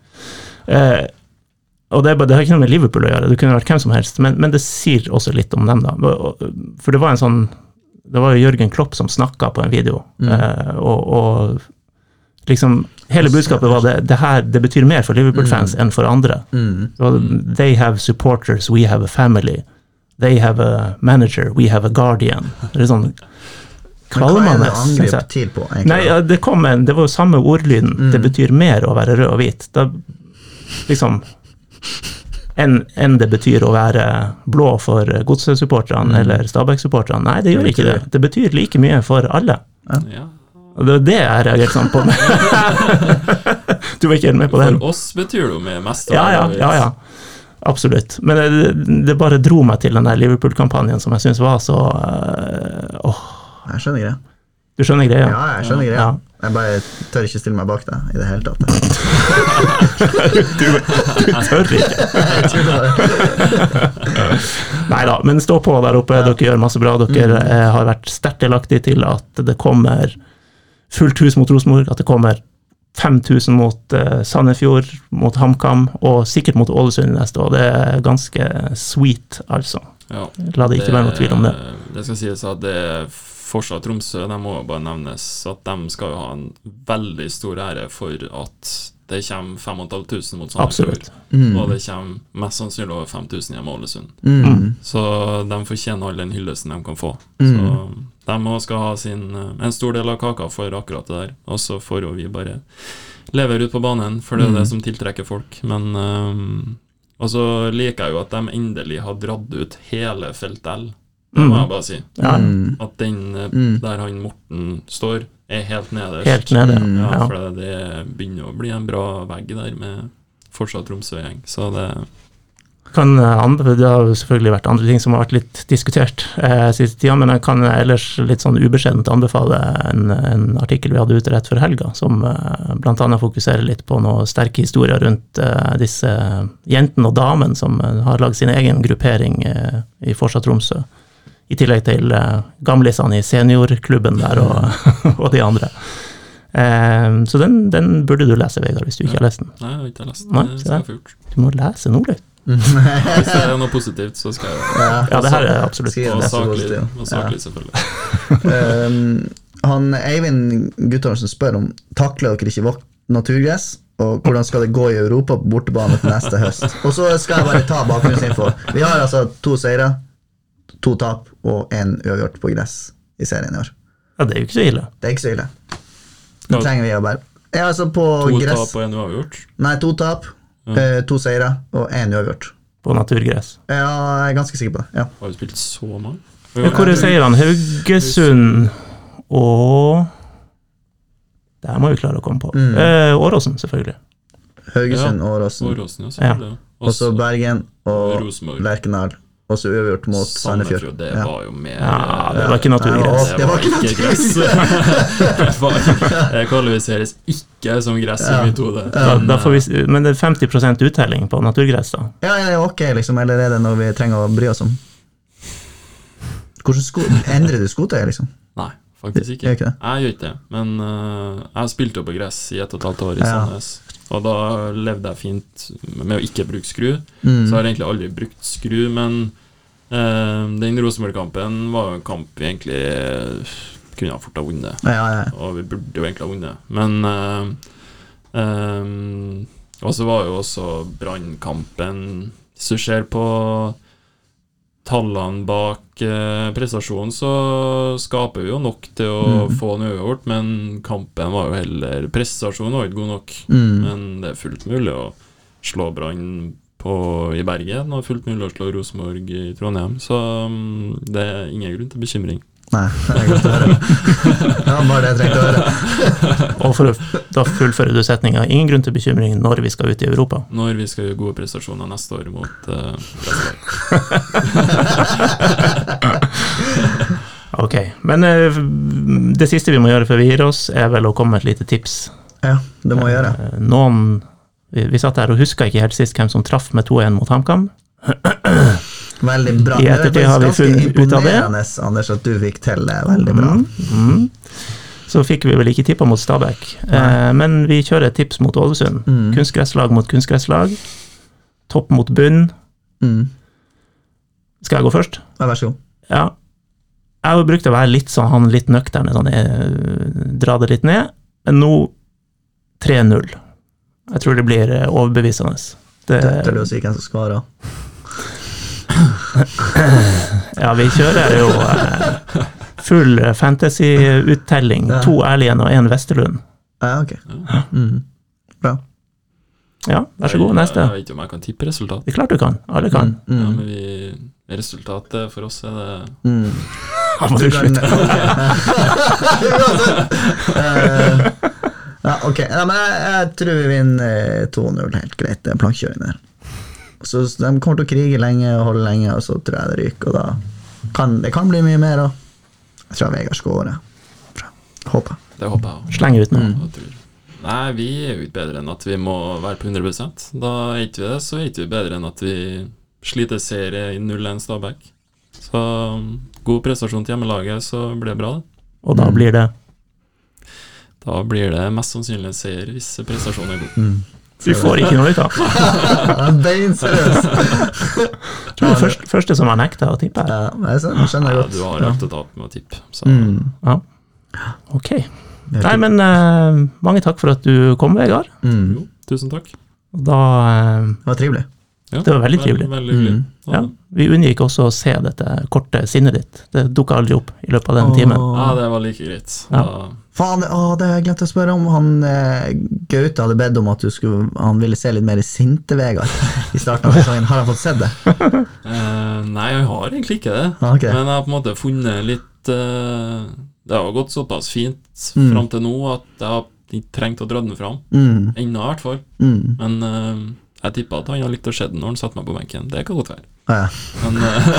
Og det har ikke noe med Liverpool å gjøre, det kunne vært hvem som helst, men det sier også litt om dem da. For det var jo Jørgen Klopp som snakket på en video, og liksom, hele budskapet var det betyr mer for Liverpool-fans enn for andre. So, they have supporters, we have a family. They have a manager, we have a guardian. Det er sånn kvalmende. Men hva er det angrep til på, egentlig? Nei, det var jo samme ordlyden, det betyr mer å være rød og hvit. Da, liksom... enn det betyr å være blå for Godset-supporterne eller Stabæk-supporterne. Nei, det gjør ikke det. Det betyr like mye for alle. Og det er det jeg reagerer sånn på. Du var ikke helt med på den. For oss betyr det jo med mest. Ja. Absolutt. Men det bare dro meg til den der Liverpool-kampanjen som jeg synes var så... Jeg skjønner greia. Du skjønner greia? Ja, jeg skjønner greia. Jeg bare tør ikke stille meg bak deg i det hele tatt. Du tør ikke. Neida, men stå på der oppe. Dere gjør masse bra. Dere har vært sterkt delaktige til at det kommer fullt hus mot Rosenborg, at det kommer 5000 mot Sandefjord, mot HamKam, og sikkert mot Ålesund neste år. Det er ganske sweet, altså. La det ikke være noe tvil om det. Det skal sies at det fortsatt Tromsø, de må bare nevnes at de skal jo ha en veldig stor ære for at det kommer 5500 mot Sandefjord, og det kommer mest sannsynlig over 5000 hjemme i Ålesund. Så de fortjener all den hyllesten de kan få. Så de skal ha en stor del av kaka for akkurat det der, og så får vi bare leve ut på banen, for det er det som tiltrekker folk. Men og så liker jeg jo at de endelig har dratt ut hele felt L. Det må jeg bare si. At den der han Morten står er helt nederst. Helt nede, for det begynner å bli en bra vegg der med fortsatt Tromsø-gjeng. Så det har jo selvfølgelig vært andre ting som har vært litt diskutert siste tida, men jeg kan ellers litt sånn ubeskjedent anbefale en artikkel vi hadde ute rett før helga, som blant annet fokuserer litt på noen sterke historier rundt disse jentene og damene som har laget sin egen gruppering i fortsatt Tromsø, i tillegg til gamlisene i seniorklubben der og de andre. Så den burde du lese, Vegard, hvis du ikke har lest den. Nei, jeg har ikke lest den. Det skal jeg få gjort. Du må lese noe litt. Hvis det er noe positivt, så skal jeg ja, det her er absolutt og saklig selvfølgelig. Han Eivind Guttormsen spør om takler dere ikke vått naturgress, og hvordan skal det gå i Europa på bortebane til neste høst. Og så skal jeg bare ta bakgrunnsinfo. Vi har altså 2 seire, 2 tap og 1 uavgjort på gress i serien i år. Ja, det er jo ikke så ille. Det er ikke så ille. Nå trenger vi å bare... Ja, altså på 2 gress... tap og 1 uavgjort? Nei, 2 tap, 2 seire og 1 uavgjort. På naturgress. Ja, jeg er ganske sikker på det, ja. Har du spilt så mange? Hvor er seirene? Haugesund og... Det må vi klare å komme på. Åråsen, selvfølgelig. Haugesund, Åråsen. Åråsen, ja, selvfølgelig. Og så Bergen og Rosenborg. Lerkendal. Og så uavgjort mot Sandefjord. Det var jo mer... Ja, det var ikke naturgress. Det var ikke gress. Det kvalifiseres ikke som gress i mitt hode. Da får vi, men det er 50% uttelling på naturgress da. Ja, ok, liksom. Eller er det noe vi trenger å bry oss om? Hvordan endrer du skotøy, liksom? Nei, faktisk ikke. Jeg gjør ikke det. Men jeg spilte jo på gress i 1,5 år i Sandnes. Og da levde jeg fint med å ikke bruke skru. Så har jeg egentlig aldri brukt skru, men den Rosenborg-kampen var jo en kamp vi egentlig kunne ha fort ha vunnet. Og vi burde jo egentlig ha vunnet. Men og så var jo også Brannkampen. Hvis du ser på tallene bak prestasjonen, så skaper vi jo nok til å få en uavgjort, men kampen var jo heller... Prestasjonen var ikke god nok, men det er fullt mulig å slå Brann i Bergen, og fullt mulig å slå Rosenborg i Trondheim, så det er ingen grunn til bekymring. Nei, det er godt å høre. Det var bare det jeg trengte å høre. Og da fullfører du setningen, ingen grunn til bekymring når vi skal ut i Europa. Når vi skal gjøre gode prestasjoner neste år mot Brasil. Ok, men det siste vi må gjøre før vi gir oss, er vel å komme med et lite tips. Ja, det må vi gjøre. Vi satt her og husker ikke helt sist hvem som traff med 2-1 mot HamKam. Veldig bra. I ettertid har vi funnet ut av det. Imponerende, Anders, at du fikk til det. Veldig bra. Så fikk vi vel ikke tippa mot Stabæk. Men vi kjører et tips mot Ålesund. Kunstgresslag mot kunstgresslag. Topp mot bunn. Skal jeg gå først? Ja, vær så god. Ja. Jeg har brukt å være litt sånn, han litt nøkterne, sånn, dra det litt ned. Men nå 3-0. Jeg tror det blir overbevisende. Dette er å si hvem som svarer. Ja, vi kjører jo full fantasy-uttelling. 2 Erlien og 1 Vesterlund. Ja, ok. Bra. Ja, vær så god, neste. Jeg vet ikke om jeg kan tippe resultat. Det er klart du kan, alle kan. Ja, men resultatet for oss er det... Han må du slutte. Ja, ok. Ja, men jeg tror vi vinner 2-0 helt greit. Det er plankjøring der. Så de kommer til å krige lenge og holde lenge, og så tror jeg det ryker, og da det kan bli mye mer, og jeg tror Vegard skal åre. Håper. Det håper jeg. Sleng ut nå. Nei, vi er jo ikke bedre enn at vi må være på 100%. Da er ikke vi det, så er ikke vi bedre enn at vi sliter serie i 0-1 Stabæk. Så god prestasjon til hjemmelaget, så blir det bra. Og da blir det? Da blir det mest sannsynlig seier hvis prestasjonen er god. Du får ikke noe ut av. Beinseriøs. Du er første som har nektet å tippe her. Ja, jeg skjønner godt. Du har rett og tap med å tippe. Ja. Ok. Nei, men mange takk for at du kom, Vegard. Jo, tusen takk. Da, det var trivelig. Ja, det var veldig trivelig. Veldig hyggelig. Ja, vi unngikk også å se dette korte sinnet ditt. Det dukket aldri opp i løpet av den timen. Ja, det var like greit. Ja. Faen, det har jeg glemt å spørre om. Gaute hadde bedt om at han ville se litt mer sinte Vegard i starten av sesongen. Har han fått sett det? Nei, jeg har egentlig ikke det. Okay. Men jeg har på en måte funnet litt det har gått såpass fint fram til nå at jeg har ikke trengt å dra den fram. Ennå i hvert fall. Men jeg tippet at han har likt å se den når han satt meg på benken. Det kan godt være. Ja. Men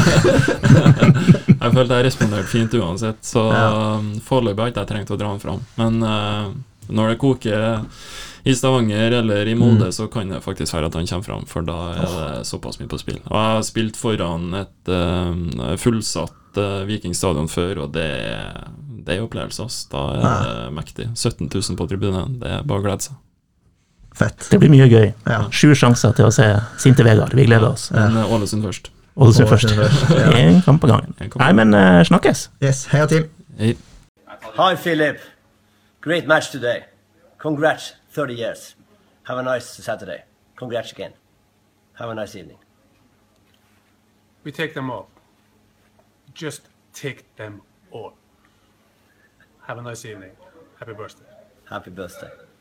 jeg følte jeg responderte fint uansett, så foreløpig har ikke jeg trengt å dra den fram. Men når det koker i Stavanger eller i Molde, så kan det faktisk være at han kommer fram, for da er det såpass mye på spill. Og jeg har spilt foran et fullsatt Viking stadion før, og det er opplevelse. Da er det mektig. 17 000 på tribunen, det er bare å glede seg. Fett. Det blir mye gøy. 7 sjanser til å se sinte Vegard. Vi gleder oss. Men Ålesund først. Ålesund først. En kamp på gangen. Nei, men snakkes. Yes, heia til. Hei. Hi, Philip. Great match today. Congrats, 30 years. Have a nice Saturday. Congrats again. Have a nice evening. We take them all. Just take them all. Have a nice evening. Happy birthday. Happy birthday.